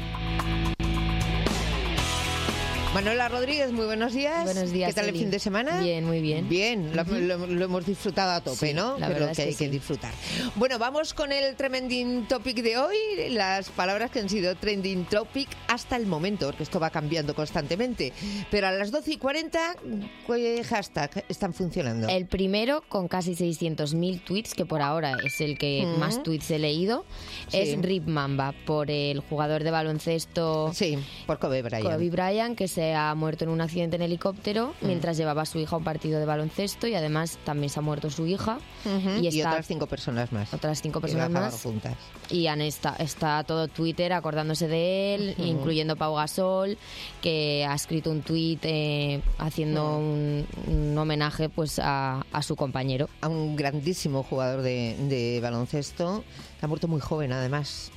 Manuela Rodríguez, muy buenos días. Buenos días. ¿Qué tal el fin de semana? Bien, muy bien. Bien, lo hemos disfrutado a tope, sí, ¿no? La Pero verdad que es hay que disfrutar. Bueno, vamos con el trending topic de hoy. Las palabras que han sido trending topic hasta el momento, porque esto va cambiando constantemente. Pero a las 12:40, ¿qué hashtag están funcionando? El primero, con casi 600.000 tweets, que por ahora es el que más tweets he leído, es Rip Mamba, por el jugador de baloncesto. Sí, por Kobe Bryant. Kobe Bryant, que se ha muerto en un accidente en helicóptero mientras llevaba a su hija a un partido de baloncesto, y además también se ha muerto su hija. Y otras 5 personas más. Otras 5 personas más. Juntas. Y está todo Twitter acordándose de él, incluyendo Pau Gasol, que ha escrito un tuit haciendo un homenaje pues a su compañero. A un grandísimo jugador de baloncesto, que ha muerto muy joven además.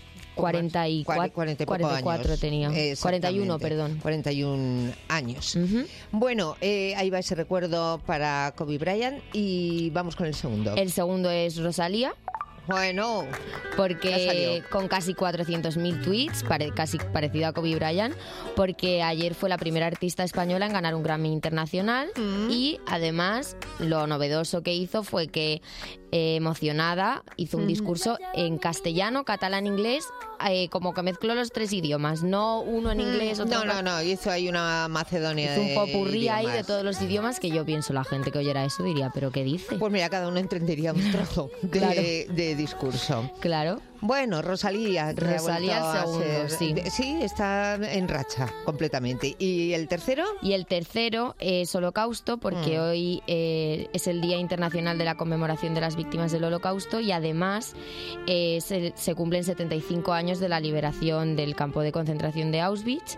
44 años. Tenía. 41, perdón. 41 años. Bueno, ahí va ese recuerdo para Kobe Bryant y vamos con el segundo. El segundo es Rosalía. Bueno, porque con casi 400.000 tweets, casi parecido a Kobe Bryant, porque ayer fue la primera artista española en ganar un Grammy internacional y además lo novedoso que hizo fue que emocionada hizo un discurso en castellano, catalán, inglés, como que mezcló los 3 idiomas, no uno en inglés, otro No, hizo ahí una Macedonia hizo un popurrí ahí de todos los idiomas, que yo pienso la gente que oyera eso diría, ¿pero qué dice? Pues mira, cada uno entendería un trozo de discurso. Claro. Bueno, Rosalía. Rosalía el segundo, sí. Sí, está en racha completamente. ¿Y el tercero? Y el tercero es Holocausto, porque hoy es el Día Internacional de la Conmemoración de las Víctimas del Holocausto y además se cumplen 75 años de la liberación del campo de concentración de Auschwitz.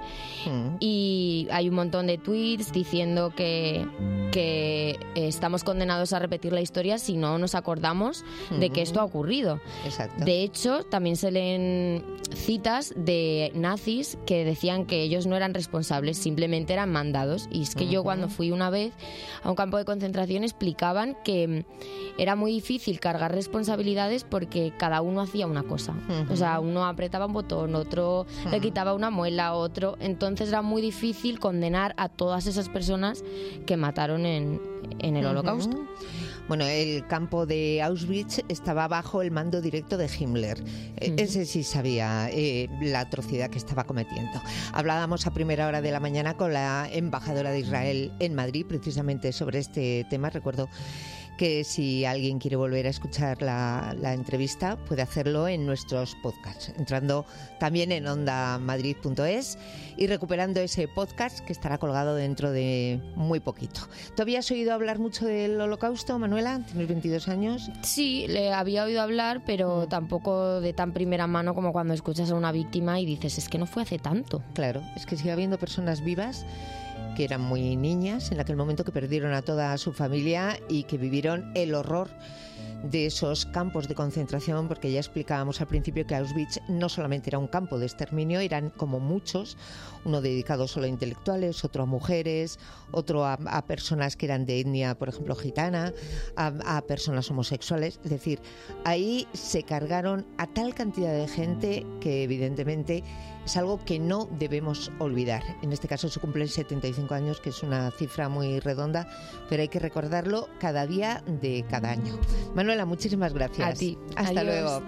Y hay un montón de tweets diciendo que estamos condenados a repetir la historia si no nos acordamos de que esto ha ocurrido. Exacto. De hecho, también se leen citas de nazis que decían que ellos no eran responsables, simplemente eran mandados. Y es que yo cuando fui una vez a un campo de concentración explicaban que era muy difícil cargar responsabilidades porque cada uno hacía una cosa. O sea, uno apretaba un botón, otro le quitaba una muela, otro. Entonces era muy difícil condenar a todas esas personas que mataron en el Holocausto. Bueno, el campo de Auschwitz estaba bajo el mando directo de Himmler. Ese sí sabía la atrocidad que estaba cometiendo. Hablábamos a primera hora de la mañana con la embajadora de Israel en Madrid precisamente sobre este tema. Recuerdo que si alguien quiere volver a escuchar la entrevista puede hacerlo en nuestros podcasts, entrando también en ondamadrid.es y recuperando ese podcast que estará colgado dentro de muy poquito. ¿Tú habías oído hablar mucho del Holocausto, Manuela? ¿Tienes 22 años? Sí, le había oído hablar, pero tampoco de tan primera mano como cuando escuchas a una víctima y dices, es que no fue hace tanto. Claro, es que sigue habiendo personas vivas que eran muy niñas en aquel momento, que perdieron a toda su familia y que vivieron el horror de esos campos de concentración, porque ya explicábamos al principio que Auschwitz no solamente era un campo de exterminio, eran como muchos, uno dedicado solo a intelectuales, otro a mujeres, otro a personas que eran de etnia, por ejemplo, gitana, a personas homosexuales. Es decir, ahí se cargaron a tal cantidad de gente que evidentemente es algo que no debemos olvidar. En este caso se cumplen 75 años, que es una cifra muy redonda, pero hay que recordarlo cada día de cada año. Manuela, muchísimas gracias. A ti. Hasta luego.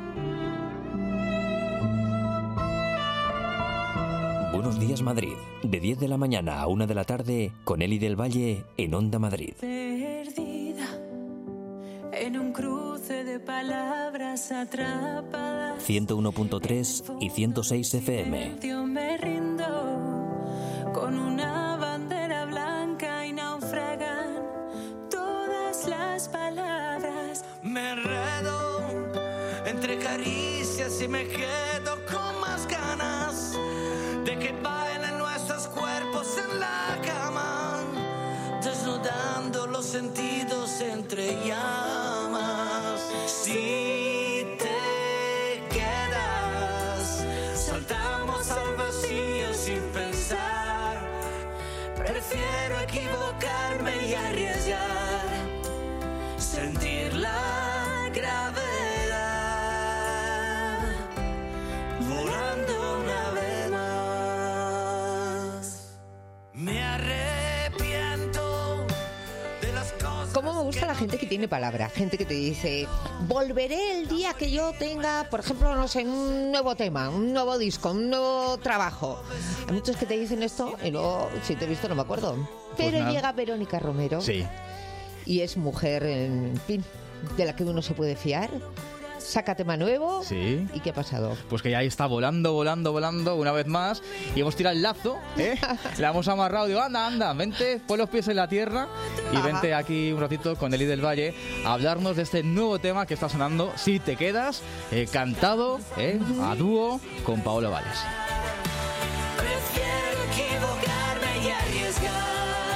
Buenos días, Madrid. De 10 de la mañana a 1 de la tarde, con Eli del Valle en Onda Madrid. Perdida en un cruce de palabras atrapadas. 101.3 y 106 FM. Me rindo con una bandera blanca y naufragan todas las palabras. Me enredo entre caricias y me quedo con más ganas de que bailen nuestros cuerpos en la cama, desnudando los sentidos entre llamas. Si te quedas, saltamos al vacío sin pensar. Prefiero equivocarme y arriesgar la gente que tiene palabra, gente que te dice, volveré el día que yo tenga, por ejemplo, no sé, un nuevo tema, un nuevo disco, un nuevo trabajo. Hay muchos que te dicen esto y luego, si te he visto, no me acuerdo. Pero Pues llega Verónica Romero. Sí. Y es mujer, en fin, de la que uno se puede fiar. Saca tema nuevo. Sí. ¿Y qué ha pasado? Pues que ya está volando una vez más. Y hemos tirado el lazo, ¿eh? Le hemos amarrado. Digo, anda, vente, pon los pies en la tierra. Y vente aquí un ratito con Eli del Valle a hablarnos de este nuevo tema que está sonando, Si te quedas, cantado a dúo con Paola Vales. Prefiero equivocarme y arriesgar.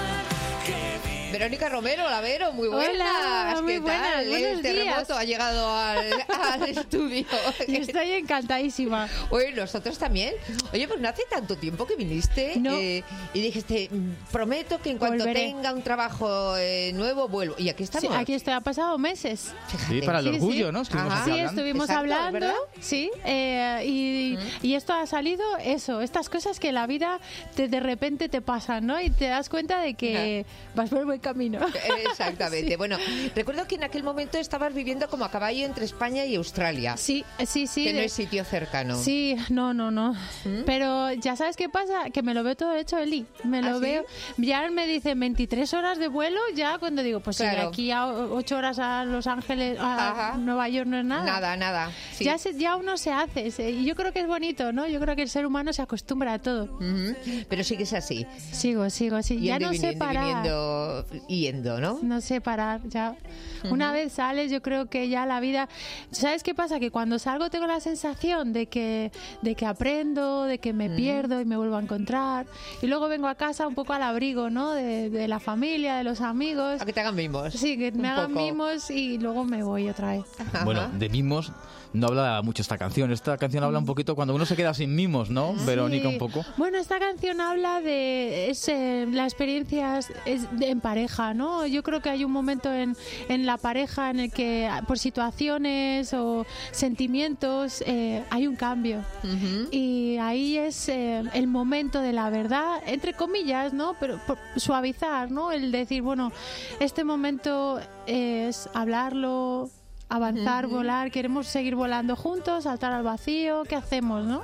Verónica Romero, la Vero, muy buenas. Hola, muy ¿Qué buenas, tal? buenos El terremoto días. ha llegado al estudio. Estoy encantadísima. Oye, nosotros también. Oye, pues no hace tanto tiempo que viniste y dijiste, prometo que en cuanto Volveré. tenga un trabajo nuevo, vuelvo. Y aquí estamos. Sí, aquí estoy, ha pasado meses. Sí, para el orgullo, ¿no? Estuvimos aquí hablando. Estuvimos Exacto, hablando, ¿verdad? sí, y esto ha salido, estas cosas que la vida de repente te pasan, ¿no? Y te das cuenta de que vas por el buen camino. Exactamente. Sí. Bueno, recuerdo que en aquel momento estabas viviendo como a caballo entre España y Australia. Sí. Que no es sitio cercano. Sí, no. Pero ya sabes qué pasa, que me lo veo todo hecho, Eli. Me lo veo. Ya me dicen 23 horas de vuelo, ya cuando digo, pues Claro. si de aquí a 8 horas a Los Ángeles, a Nueva York no es nada. Nada. Sí. Ya uno se hace. Y yo creo que es bonito, ¿no? Yo creo que el ser humano se acostumbra a todo. Pero sigues así. Sigo, sí. Ya no sé parar. Yendo, ¿no? No sé parar, ya. Una vez sales, yo creo que ya la vida... ¿Sabes qué pasa? Que cuando salgo tengo la sensación de que aprendo, de que me pierdo y me vuelvo a encontrar. Y luego vengo a casa un poco al abrigo, ¿no? De la familia, de los amigos. A que te hagan mimos. Sí, que me hagan poco. mimos y luego me voy otra vez. Bueno, de mimos no habla mucho esta canción. Esta canción habla un poquito cuando uno se queda sin mimos, ¿no? Verónica, un poco. Bueno, esta canción habla de las experiencias en pareja, ¿no? Yo creo que hay un momento en la pareja en el que por situaciones o sentimientos hay un cambio. Y ahí es el momento de la verdad, entre comillas, ¿no? Pero por suavizar, ¿no? El decir, bueno, este momento es hablarlo, avanzar, volar, queremos seguir volando juntos, saltar al vacío, ¿qué hacemos, no?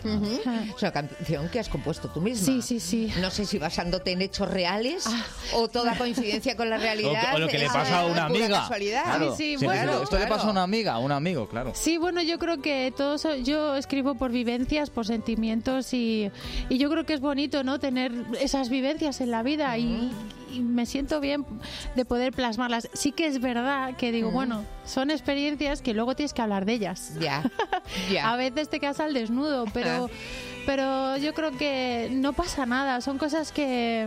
Es una canción que has compuesto tú misma. Sí. No sé si basándote en hechos reales o toda coincidencia con la realidad. O lo que le pasa a una pura amiga. Casualidad. Claro. Bueno, esto le pasa a una amiga, a un amigo, claro. Sí, bueno, yo creo que yo escribo por vivencias, por sentimientos y yo creo que es bonito, ¿no? Tener esas vivencias en la vida y me siento bien de poder plasmarlas. Sí que es verdad que digo, bueno, son experiencias que luego tienes que hablar de ellas. Ya. A veces te quedas al desnudo, pero yo creo que no pasa nada. Son cosas que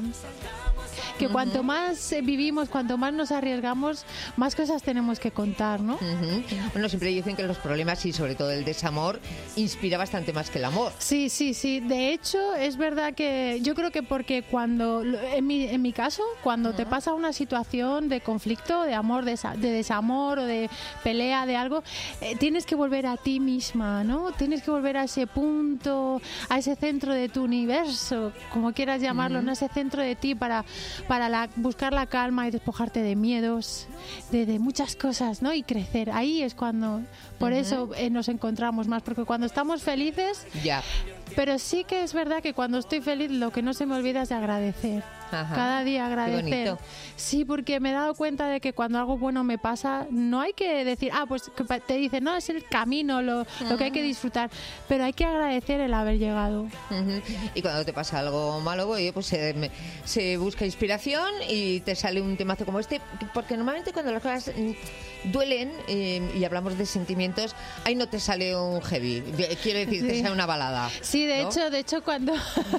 cuanto más vivimos, cuanto más nos arriesgamos, más cosas tenemos que contar, ¿no? Bueno, siempre dicen que los problemas y sobre todo el desamor inspira bastante más que el amor. Sí. De hecho, es verdad que yo creo que porque cuando, en mi caso, cuando te pasa una situación de conflicto, de amor, de desamor o de pelea, de algo, tienes que volver a ti misma, ¿no? Tienes que volver a ese punto, a ese centro de tu universo, como quieras llamarlo, ¿no? Ese centro de ti para buscar la calma y despojarte de miedos, de muchas cosas, ¿no? Y crecer. Ahí es cuando, por eso nos encontramos más, porque cuando estamos felices, pero sí que es verdad que cuando estoy feliz lo que no se me olvida es de agradecer. Cada día agradecer. Qué bonito. Sí, porque me he dado cuenta de que cuando algo bueno me pasa, no hay que decir, pues que te dicen, no, es el camino, lo que hay que disfrutar, pero hay que agradecer el haber llegado. Y cuando te pasa algo malo, oye, pues se busca inspiración y te sale un temazo como este, porque normalmente cuando las cosas duelen y hablamos de sentimientos, ahí no te sale un heavy, quiero decir, te sale una balada. Sí, de hecho cuando...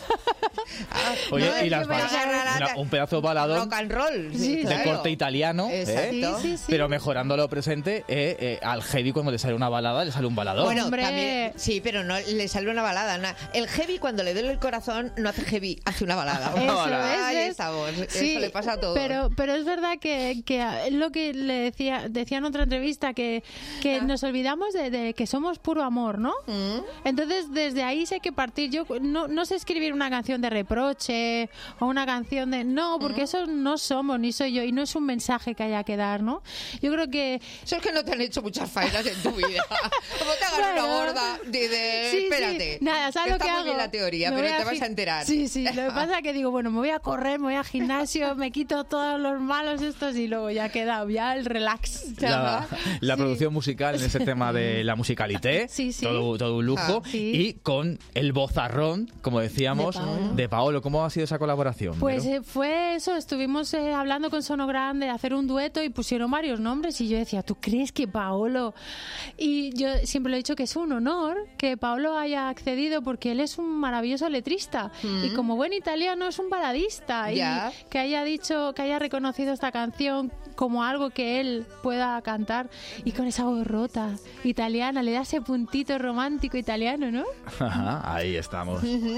Oye, y las un pedazo de baladón rock and roll, de corte italiano, sí. pero mejorando lo presente, al heavy cuando le sale una balada, le sale un baladón. Bueno, también, sí, pero no le sale una balada. El heavy cuando le duele el corazón no hace heavy, hace una balada. Ahí estamos. Sí, eso le pasa a todos. Pero es verdad que es lo que le decía en otra entrevista, que nos olvidamos de que somos puro amor, ¿no? Entonces desde ahí sí hay que partir. Yo no sé escribir una canción de reproche o una canción sensación de no, porque eso no somos, ni soy yo, y no es un mensaje que haya que dar, ¿no? Yo creo que... Eso es que no te han hecho muchas faenas en tu vida. Como te hagas una gorda, dices, espérate, sí. Nada, ¿sabes lo que está muy hago? bien la teoría, pero te vas a enterar. Sí, lo que pasa es que digo, bueno, me voy a correr, me voy al gimnasio, me quito todos los malos estos y luego ya queda ya el relax. La producción musical en ese tema de la musicalité, todo un lujo, y con el vozarrón, como decíamos, de Paolo. ¿Cómo ha sido esa colaboración? Pues fue eso, estuvimos hablando con Sonogram de hacer un dueto y pusieron varios nombres y yo decía, ¿tú crees que Paolo? Y yo siempre le he dicho que es un honor que Paolo haya accedido porque él es un maravilloso letrista y como buen italiano es un baladista y que haya dicho, que haya reconocido esta canción como algo que él pueda cantar y con esa voz rota italiana, le da ese puntito romántico italiano, ¿no? Ahí estamos.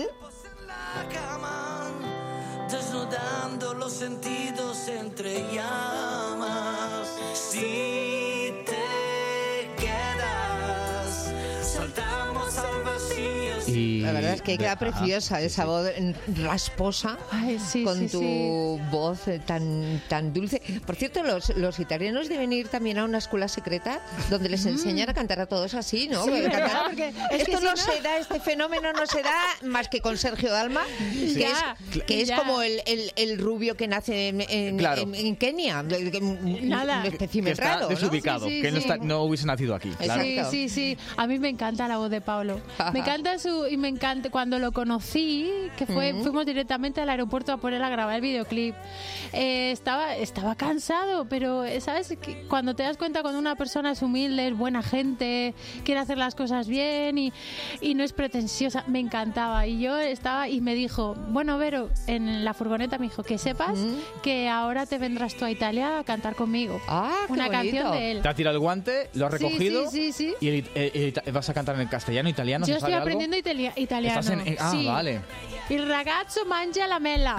Desnudando los sentidos entre llamas. Si te quedas, saltamos al vacío. Y la verdad es que queda preciosa esa voz rasposa con tu voz tan dulce. Por cierto, los italianos deben ir también a una escuela secreta donde les enseñan a cantar a todos así, ¿no? Sí, porque esto no se da, este fenómeno no se da más que con Sergio Dalma, que es como el rubio que nace en Kenia. Nada. Un espécimen que está raro, desubicado, ¿no? que no hubiese nacido aquí. Claro. Sí. A mí me encanta la voz de Paolo. Me encanta y me encanta cuando lo conocí, que fuimos directamente al aeropuerto a poner a grabar el videoclip. Estaba cansado, pero sabes que cuando te das cuenta cuando una persona es humilde, es buena gente, quiere hacer las cosas bien y no es pretenciosa, me encantaba. Y yo estaba y me dijo, bueno, Vero, en la furgoneta me dijo que sepas que ahora te vendrás tú a Italia a cantar conmigo. Una canción de él. Te ha tirado el guante, lo has recogido sí. y vas a cantar en castellano, italiano. Yo estoy aprendiendo italiano. Vale. Il ragazzo mangia la mela.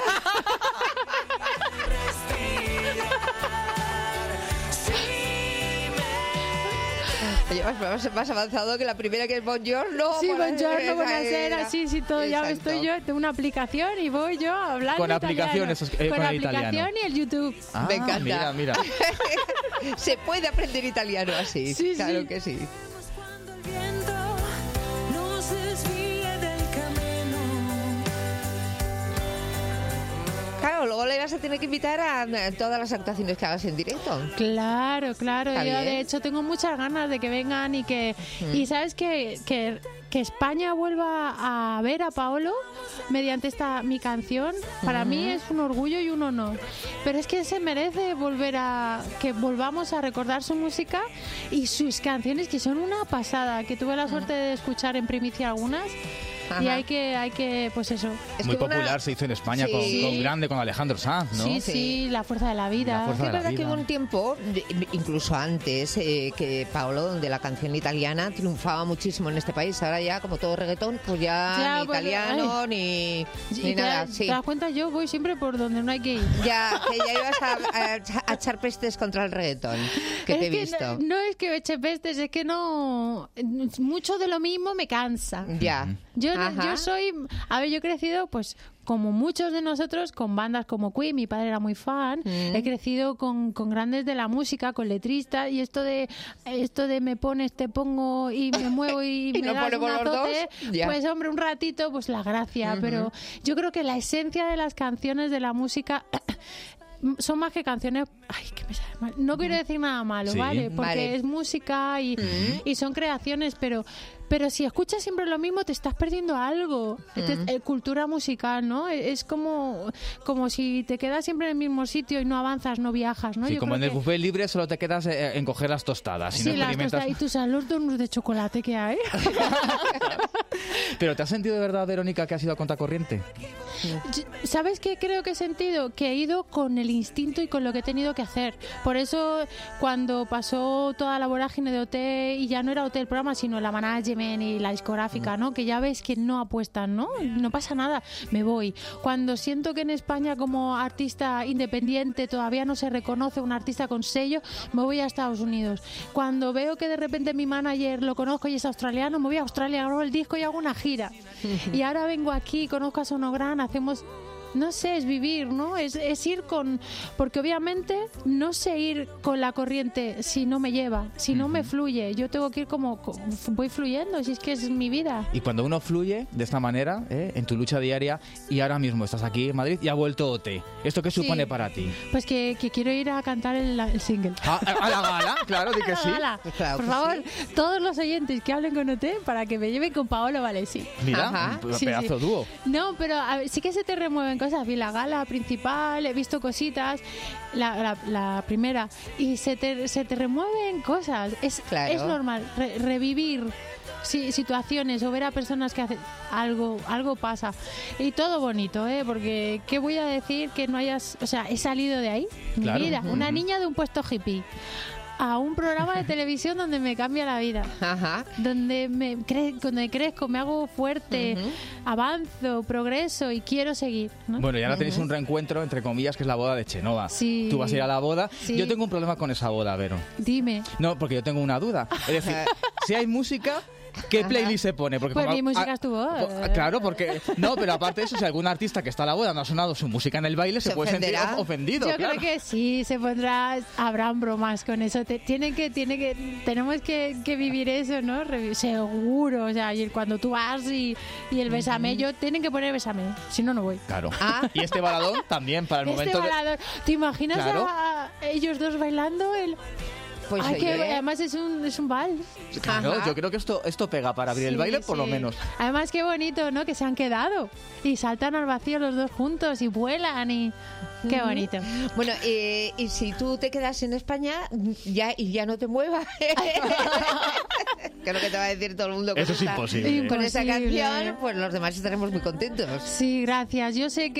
Más avanzado que la primera, que es Buongiorno. Sí, Buongiorno, buonasera. Sí, todo. Ya estoy yo. Tengo una aplicación y voy yo hablando con aplicaciones con la aplicación y el YouTube. Me encanta. Mira. Se puede aprender italiano así. Claro que sí. Claro, luego le vas a tener que invitar a todas las actuaciones que hagas en directo. Claro. Yo de hecho tengo muchas ganas de que vengan y que y sabes que España vuelva a ver a Paolo mediante mi canción, para mí es un orgullo y un honor. Pero es que se merece que volvamos a recordar su música y sus canciones, que son una pasada, que tuve la suerte de escuchar en primicia algunas. Y hay que, pues eso. Muy popular, se hizo en España con Grande, con Alejandro Sanz, ¿no? Sí, La Fuerza de la Vida. Es verdad que hubo un tiempo, incluso antes, que Paolo, donde la canción italiana triunfaba muchísimo en este país. Ahora ya, como todo reggaetón, pues ya ni italiano, ni nada. ¿Te das cuenta? Yo voy siempre por donde no hay que ir. Ya ibas a echar pestes contra el reggaetón, que te he visto. No es que eche pestes, es que no... Mucho de lo mismo me cansa. Ya. Yo soy... A ver, yo he crecido, pues, como muchos de nosotros, con bandas como Queen. Mi padre era muy fan. He crecido con grandes de la música, con letristas. Y esto de me pones, te pongo y me muevo y me das un azote, pues, hombre, un ratito, pues la gracia. Pero yo creo que la esencia de las canciones, de la música... son más que canciones. Ay, que me sale mal. No quiero decir nada malo, ¿vale? Porque es música y son creaciones, pero si escuchas siempre lo mismo te estás perdiendo algo. Cultura musical, ¿no? Es como si te quedas siempre en el mismo sitio y no avanzas, no viajas, ¿no? Sí, yo como en el que... buffet libre solo te quedas en coger las tostadas. Sí, no las tostadas. ¿Y tú sabes los donuts de chocolate que hay? ¿Pero te has sentido de verdad, Verónica, que has ido a contracorriente? ¿Sabes qué creo que he sentido? Que he ido con el instinto y con lo que he tenido que hacer. Por eso, cuando pasó toda la vorágine de OT, y ya no era OT el programa, sino la management y la discográfica, ¿no? Que ya ves que no apuestan, ¿no? No pasa nada, me voy. Cuando siento que en España, como artista independiente, todavía no se reconoce un artista con sello, me voy a Estados Unidos. Cuando veo que de repente mi manager lo conozco y es australiano, me voy a Australia, grabo el disco y hago una gira. Y ahora vengo aquí, conozco a Sonogram, hacemos no sé, es vivir, ¿no? Es ir con... Porque obviamente no sé ir con la corriente si no me lleva, si no me fluye. Yo tengo que ir como voy fluyendo, si es que es mi vida. Y cuando uno fluye de esta manera, en tu lucha diaria, y ahora mismo estás aquí en Madrid y ha vuelto OT, ¿esto qué supone para ti? Pues que quiero ir a cantar el single. ¿A la gala? Claro, di que sí. Claro, por favor, todos los oyentes que hablen con OT para que me lleven con Paolo Valesi. Mira, un pedazo dúo. No, pero sí que se te remueven cosas. Vi la gala principal, he visto cositas, la primera, y se te remueven cosas. Es normal revivir situaciones o ver a personas que hacen algo pasa. Y todo bonito, porque ¿qué voy a decir que no hayas... O sea, he salido de ahí, mi vida. Una niña de un puesto hippie a un programa de televisión donde me cambia la vida, donde donde crezco, me hago fuerte, avanzo, progreso y quiero seguir, ¿no? Bueno, y ahora tenéis un reencuentro, entre comillas, que es la boda de Chenoa. Sí. Tú vas a ir a la boda. Sí. Yo tengo un problema con esa boda, Vero. Dime. No, porque yo tengo una duda. Es decir, si hay música... ¿Qué playlist se pone? Porque pues mi música es tu voz. Claro, porque... No, pero aparte de eso, si algún artista que está a la boda no ha sonado su música en el baile, se puede sentir ofendido. Yo creo que sí, se pondrá... Habrán bromas con eso. Tenemos que vivir eso, ¿no? Seguro. O sea, y cuando tú vas y el bésame, tienen que poner bésame. Si no, no voy. Claro. Y este baladón también para el momento baladón. ¿Te imaginas a ellos dos bailando el... Pues además es un vals. Claro, yo creo que esto pega para abrir el baile, por lo menos. Además, qué bonito, ¿no? Que se han quedado y saltan al vacío los dos juntos y vuelan y... Qué bonito. Bueno, y si tú te quedas en España ya no te muevas, que es lo que te va a decir todo el mundo. Eso es imposible. Con esa canción, pues los demás estaremos muy contentos. Sí, gracias. Yo sé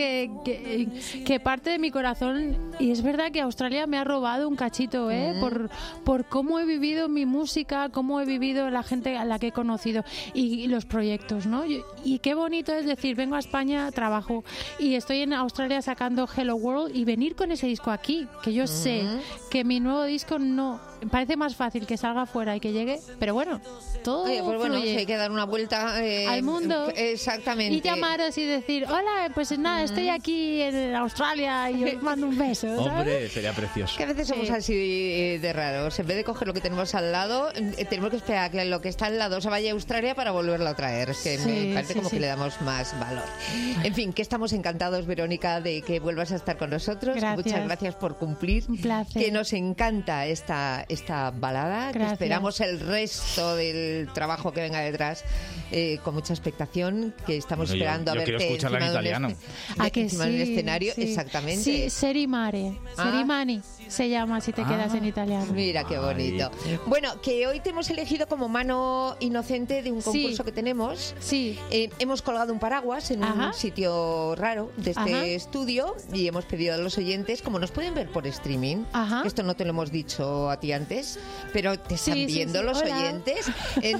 que parte de mi corazón, y es verdad que Australia me ha robado un cachito, por cómo he vivido mi música, cómo he vivido la gente a la que he conocido y los proyectos, ¿no? Y qué bonito es decir, vengo a España, trabajo y estoy en Australia sacando Hello World y venir con ese disco aquí, que yo sé que mi nuevo disco no... Parece más fácil que salga fuera y que llegue, pero bueno, todo pues bueno, fluye. hay que dar una vuelta al mundo. Exactamente. Y llamaros y decir, hola, pues nada, estoy aquí en Australia y os mando un beso, ¿sabes? Hombre, sería precioso. Que a veces somos así de raros. En vez de coger lo que tenemos al lado, tenemos que esperar a que lo que está al lado se vaya a Australia para volverlo a traer. Es que me parece como que le damos más valor. En fin, que estamos encantados, Verónica, de que vuelvas a estar con nosotros. Gracias. Muchas gracias por cumplir. Un placer. Que nos encanta esta balada. Que esperamos el resto del trabajo que venga detrás con mucha expectación. Que estamos esperando a verte quiero escucharla en italiano. Encima de un escenario. Sí. Exactamente. Sí, Serimare. Serimani se llama si te quedas en italiano. Mira qué bonito. Bueno, que hoy te hemos elegido como mano inocente de un concurso que tenemos. Sí. Hemos colgado un paraguas en un sitio raro de este estudio y hemos pedido a los oyentes, como nos pueden ver por streaming, esto no te lo hemos dicho a ti antes, pero te están viendo los oyentes en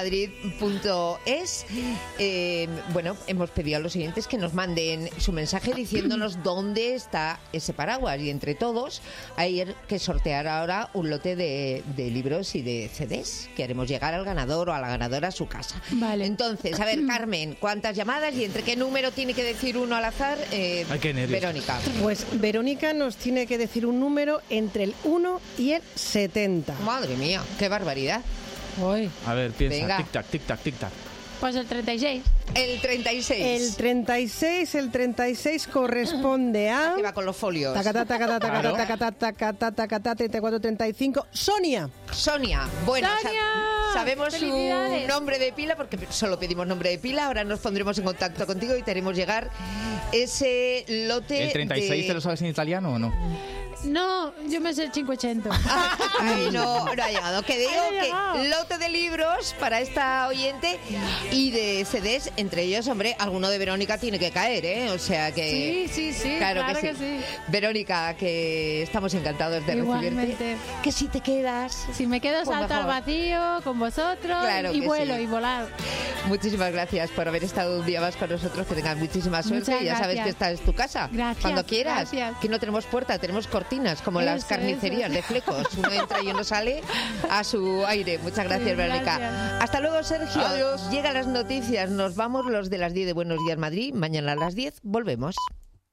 ondamadrid.es. Bueno, hemos pedido a los oyentes que nos manden su mensaje diciéndonos dónde está ese paraguas y entre todos hay que sortear ahora un lote de libros y de CDs que haremos llegar al ganador o a la ganadora a su casa. Vale. Entonces, a ver, Carmen, ¿cuántas llamadas y entre qué número tiene que decir uno al azar? Verónica. Pues Verónica nos tiene que decir un número entre el 1 y el 70. Madre mía, qué barbaridad. Uy. A ver, piensa, Venga. tic-tac, tic-tac, tic-tac. Pues el 36. El 36. El 36 corresponde a... Que va con los folios. Tacatá, 34, 35. Sonia. Bueno, Sonia. sabemos su ¡Felicidades! nombre de pila porque solo pedimos nombre de pila. Ahora nos pondremos en contacto contigo y te haremos llegar ese lote. ¿El 36 te lo sabes en italiano o no? No, yo me sé el 580. Ay, no ha llegado. Que digo que lote de libros para esta oyente y de CDs, entre ellos, hombre, alguno de Verónica tiene que caer, ¿eh? O sea que... Sí, Claro que sí. Verónica, que estamos encantados de recibirte. Que si te quedas... Si me quedo, pues salto al vacío con vosotros Claro y que vuelo sí. y volar. Muchísimas gracias por haber estado un día más con nosotros. Que tengas muchísima suerte. Muchas Ya sabes gracias. que esta es tu casa. Gracias, Cuando quieras. gracias. Que no tenemos puerta, tenemos cortinas, como las Eso, carnicerías de flecos. Uno entra y uno sale a su aire. Muchas gracias, Verónica. Gracias. Hasta luego, Sergio. Adiós. Llegan las noticias. Nos vamos los de las 10 de Buenos Días Madrid. Mañana a las 10 volvemos.